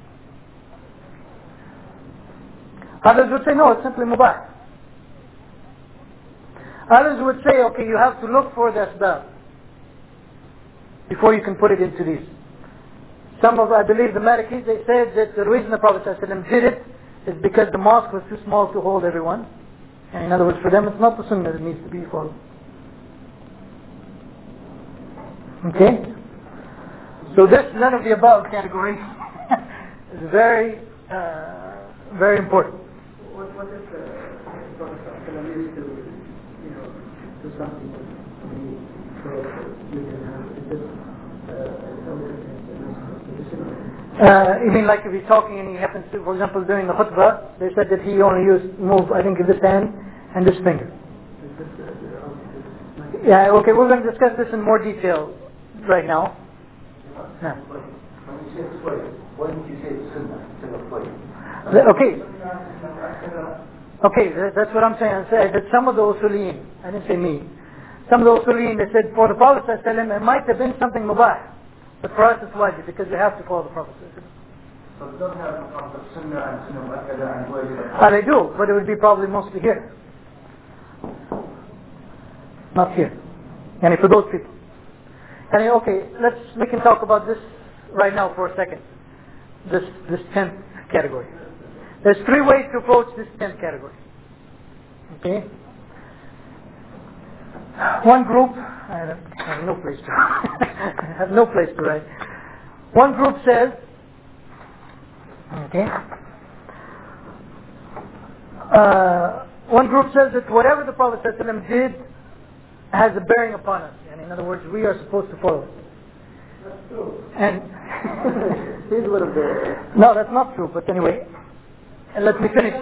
Others would say no, it's simply mubah. Others would say, okay, you have to look for the asbab before you can put it into these. Some of, I believe, the Malikis, they said that the reason the Prophet ﷺ did it is because the mosque was too small to hold everyone. And in other words, for them it's not the sunnah that needs to be followed. Okay? So this none of the above category is very, very important. What if the Prophet used to, do something so you can have you mean like if he's talking and he happens to, for example, during the khutbah, they said that he only moved, I think, this hand and this finger. Yeah, okay, we're going to discuss this in more detail right now. No. When you say sway, why didn't you say sunnah instead of sway? Okay, that's what I'm saying. I said that some of the usuliyin, I didn't say me, some of the usuliyin, they said for the Prophet ﷺ it might have been something mubah, but for us it's wajib because we have to follow the Prophet ﷺ. So they don't have the concept sunnah and sunnah mu'akkada and wajib. They do, but it would be probably mostly here. Not here. And for those people. And okay, we can talk about this right now for a second. This 10th category. There's 3 ways to approach this 10th category. Okay? One group, I have no place to I have no place to write. One group says, okay, one group says that whatever the Prophet ﷺ did has a bearing upon us. And in other words, we are supposed to follow it. That's true. And here's one of the... No, that's not true, but anyway. Let me finish.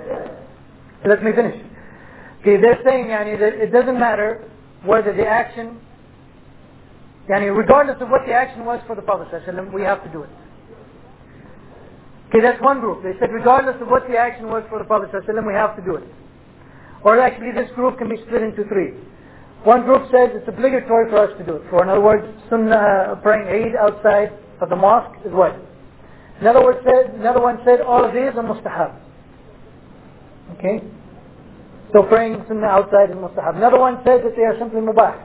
Okay, they're saying that it doesn't matter whether the action, regardless of what the action was for the Prophet ﷺ, we have to do it. Okay, that's one group. They said regardless of what the action was for the Prophet ﷺ, we have to do it. Or actually this group can be split into 3. One group says it's obligatory for us to do it. For in other words, Sunnah praying Eid outside of the mosque is what? Another one said all of these are mustahab. Okay? So praying Sunnah outside is mustahab. Another one says that they are simply mubah.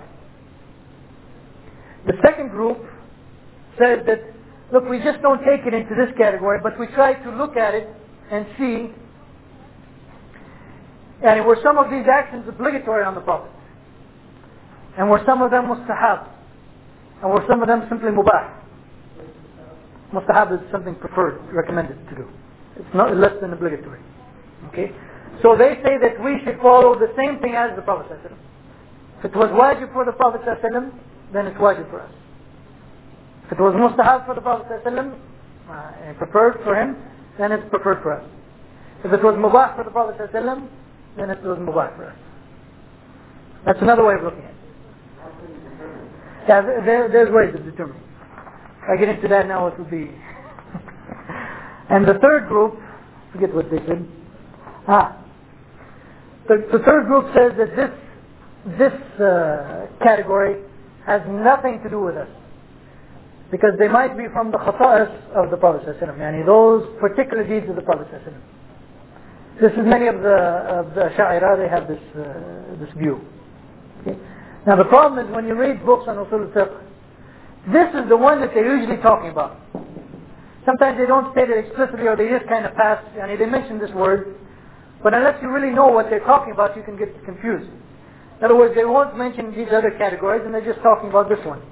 The second group says that, look, we just don't take it into this category, but we try to look at it and see, and were some of these actions obligatory on the Prophet? And were some of them mustahab? And were some of them simply mubah? Mustahab is something preferred, recommended to do. It's not less than obligatory. Okay? So they say that we should follow the same thing as the Prophet ﷺ. If it was wajib for the Prophet ﷺ, then it's wajib for us. If it was mustahab for the Prophet ﷺ, and preferred for him, then it's preferred for us. If it was mubah for the Prophet ﷺ, then it was mubah for us. That's another way of looking at it. Yeah, there's ways of determining. If I get into that now, it will be... And the third group, forget what they said. The third group says that this category has nothing to do with us. Because they might be from the khata'is of the Prophet ﷺ, yani those particular deeds of the Prophet ﷺ. This is many of the Ash'ari, they have this view. Okay? Now the problem is when you read books on Usul al-Fiqh, this is the one that they're usually talking about. Sometimes they don't state it explicitly or they just kind of pass, and they mention this word, but unless you really know what they're talking about, you can get confused. In other words, they won't mention these other categories and they're just talking about this one.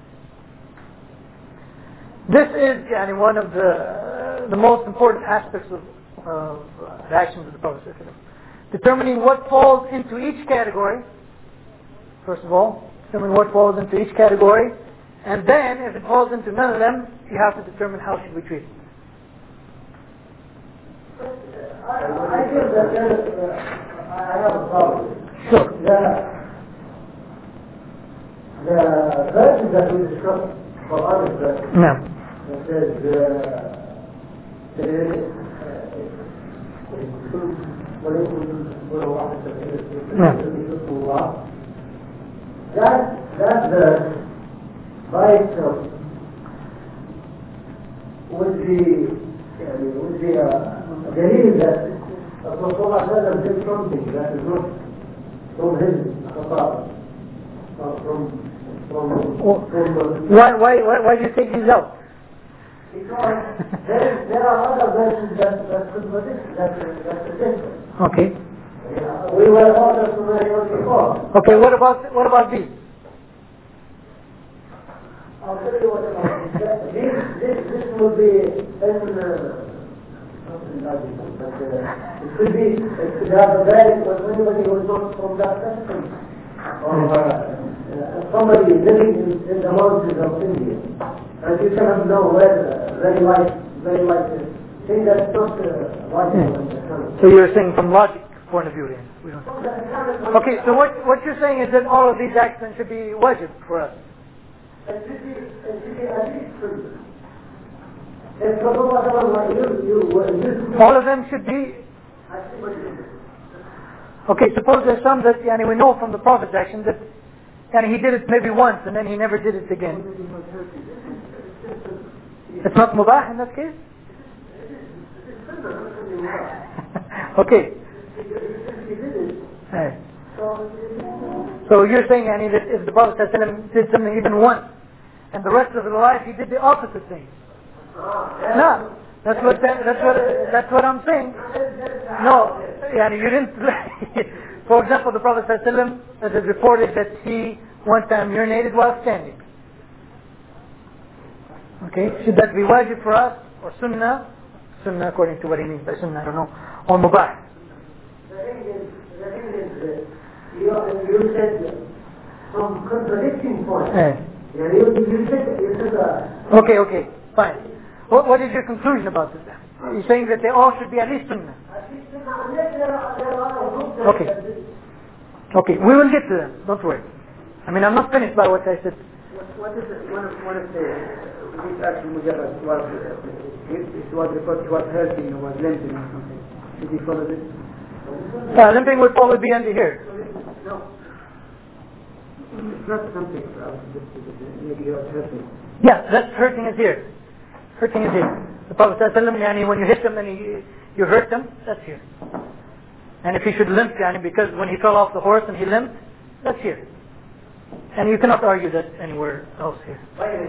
This is one of the most important aspects of the actions of the Prophet ﷺ. Determining what falls into each category, first of all, determine what falls into each category, and then if it falls into none of them, you have to determine how should we treat it. I feel that I have a problem. Sure. The verses that we discussed for others that says that verse by itself would be a belief that Rasulullah did something that is not from his khata, Why do you take these out? Because there are other verses that contradict that position. Okay. We were ordered to marry before. Okay, what about these? I'll tell you what about this would be something logical, but it could have a value for anybody who is not from that country. Or somebody living in the mountains of India. And you cannot know where they might think that's not logical in the country. So you're saying from logic point of view then? Okay, so what you're saying is that all of these actions should be wajib for us. It should be at least true. If all of them should be. Okay, suppose there's some that we know from the Prophet's action that he did it maybe once and then he never did it again. It's not mubah in that case? Okay. So you're saying that if the Prophet ﷺ did something even once and the rest of his life he did the opposite thing. No, that's what I'm saying. No, you didn't. For example, the Prophet ﷺ, it is reported that he one time urinated while standing. Okay, should that be wajib for us or sunnah? Sunnah according to what he means by sunnah, I don't know. Or mubah. The thing is you said some contradicting points. You said Okay, fine. What is your conclusion about this then? You're saying that they all should be at least sunnah. Okay, we will get to them, don't worry. I'm not finished by what I said. What is it? One of this action mujarrad was reported he was hurting or was limping or something. Should he follow this? Limping would probably be under here. No. It's not something maybe you're hurting. Yeah, that's hurting is here. Hurting is here. The Prophet ﷺ, when you hit them and you hurt them, that's here. And if he should limp, because when he fell off the horse and he limped, that's here. And you cannot argue that anywhere else here.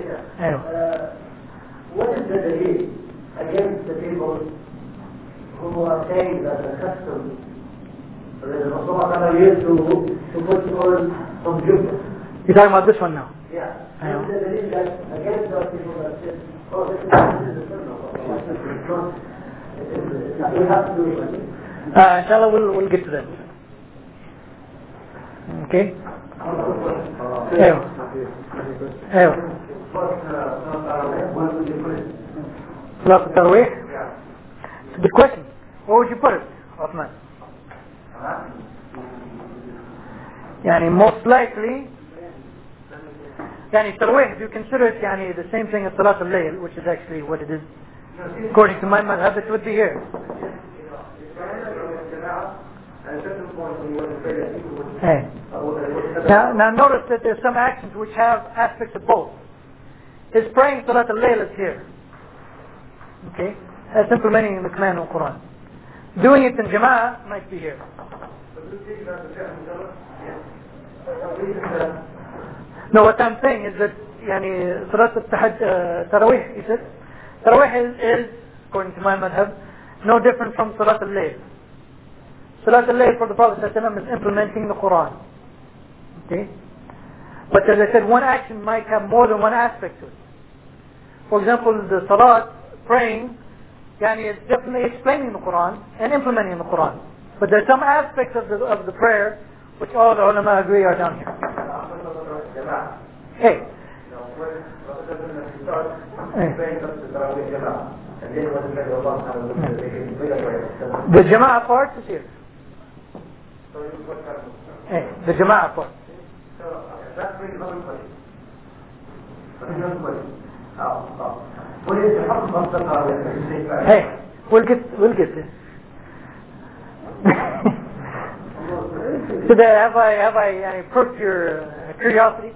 What is the dalil against the people who are saying that the custom that the Rasulullah used to put on some jubba? You're talking about this one now? Yeah. What is the dalil that against those people that said, oh, this is the sunnah. We have to do it. Inshallah, we'll get to that. Okay? Salat al-Tarawih? It's a good question. Where would you put it, Uthman? Most likely, Tarawih, if you consider it the same thing as Salat al-Layl, which is actually what it is, according to my madhab, it would be here. Now notice that there's some actions which have aspects of both. His praying Salat al-Layl is here. Okay? That's implementing the command of the Quran. Doing it in Jama'ah might be here. No, what I'm saying is that Salat al-Tarawih, he said, Tarawih is, according to my madhab, no different from Salat al-Layl. Salat al-Layl for the Prophet ﷺ is implementing the Quran. Okay? But as I said, one action might have more than one aspect to it. For example, the Salat, praying, is definitely explaining the Quran and implementing the Quran. But there are some aspects of the prayer which all the ulama agree are down here. Hey. The Jama'ah part is here. Hey, the Jama'ah part. Hey, we'll get this. Today, have I perked your curiosity?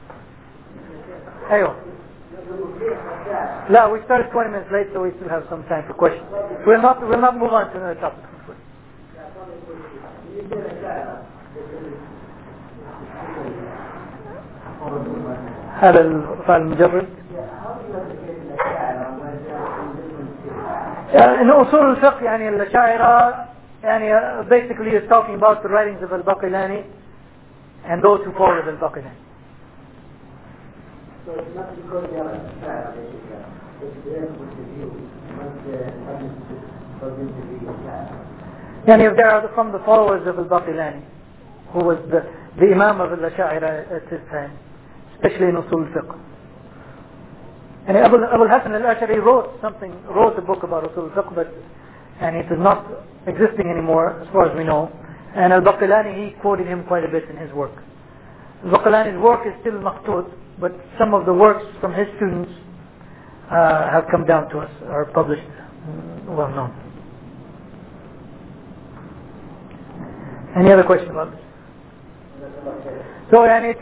Hey. No, we started 20 minutes late, so we still have some time for questions. We'll not move on to another topic. هذا الفعل المجرد. In usul al-fiqh, al-Ash'ari, basically is talking about the writings of al-Baqillani and those who follow al-Baqillani. So it's not because they are Ash'ari, it's their point of view, not for them to be Ash'ari. If they are from the followers of al-Baqillani, who was the Imam of al-Ash'ari at his time, especially in usul al-fiqh. And Abu al-Hasan al-Ash'ari wrote a book about usul al-fiqh, but it is not existing anymore as far as we know. And al-Baqillani, he quoted him quite a bit in his work. Al-Baqillani's work is still maqtut, but some of the works from his students have come down to us, are published, well known. Any other question about this? So it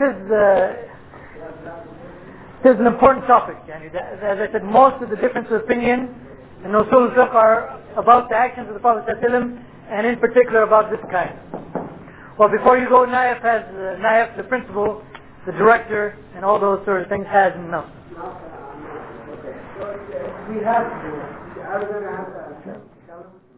is an important topic. As I said, most of the difference of opinion in usul al-fiqh are about the actions of the Prophet ﷺ, and in particular about this kind. Well, before you go, Naif, the principal, the director, and all those sort of things has enough. We have to.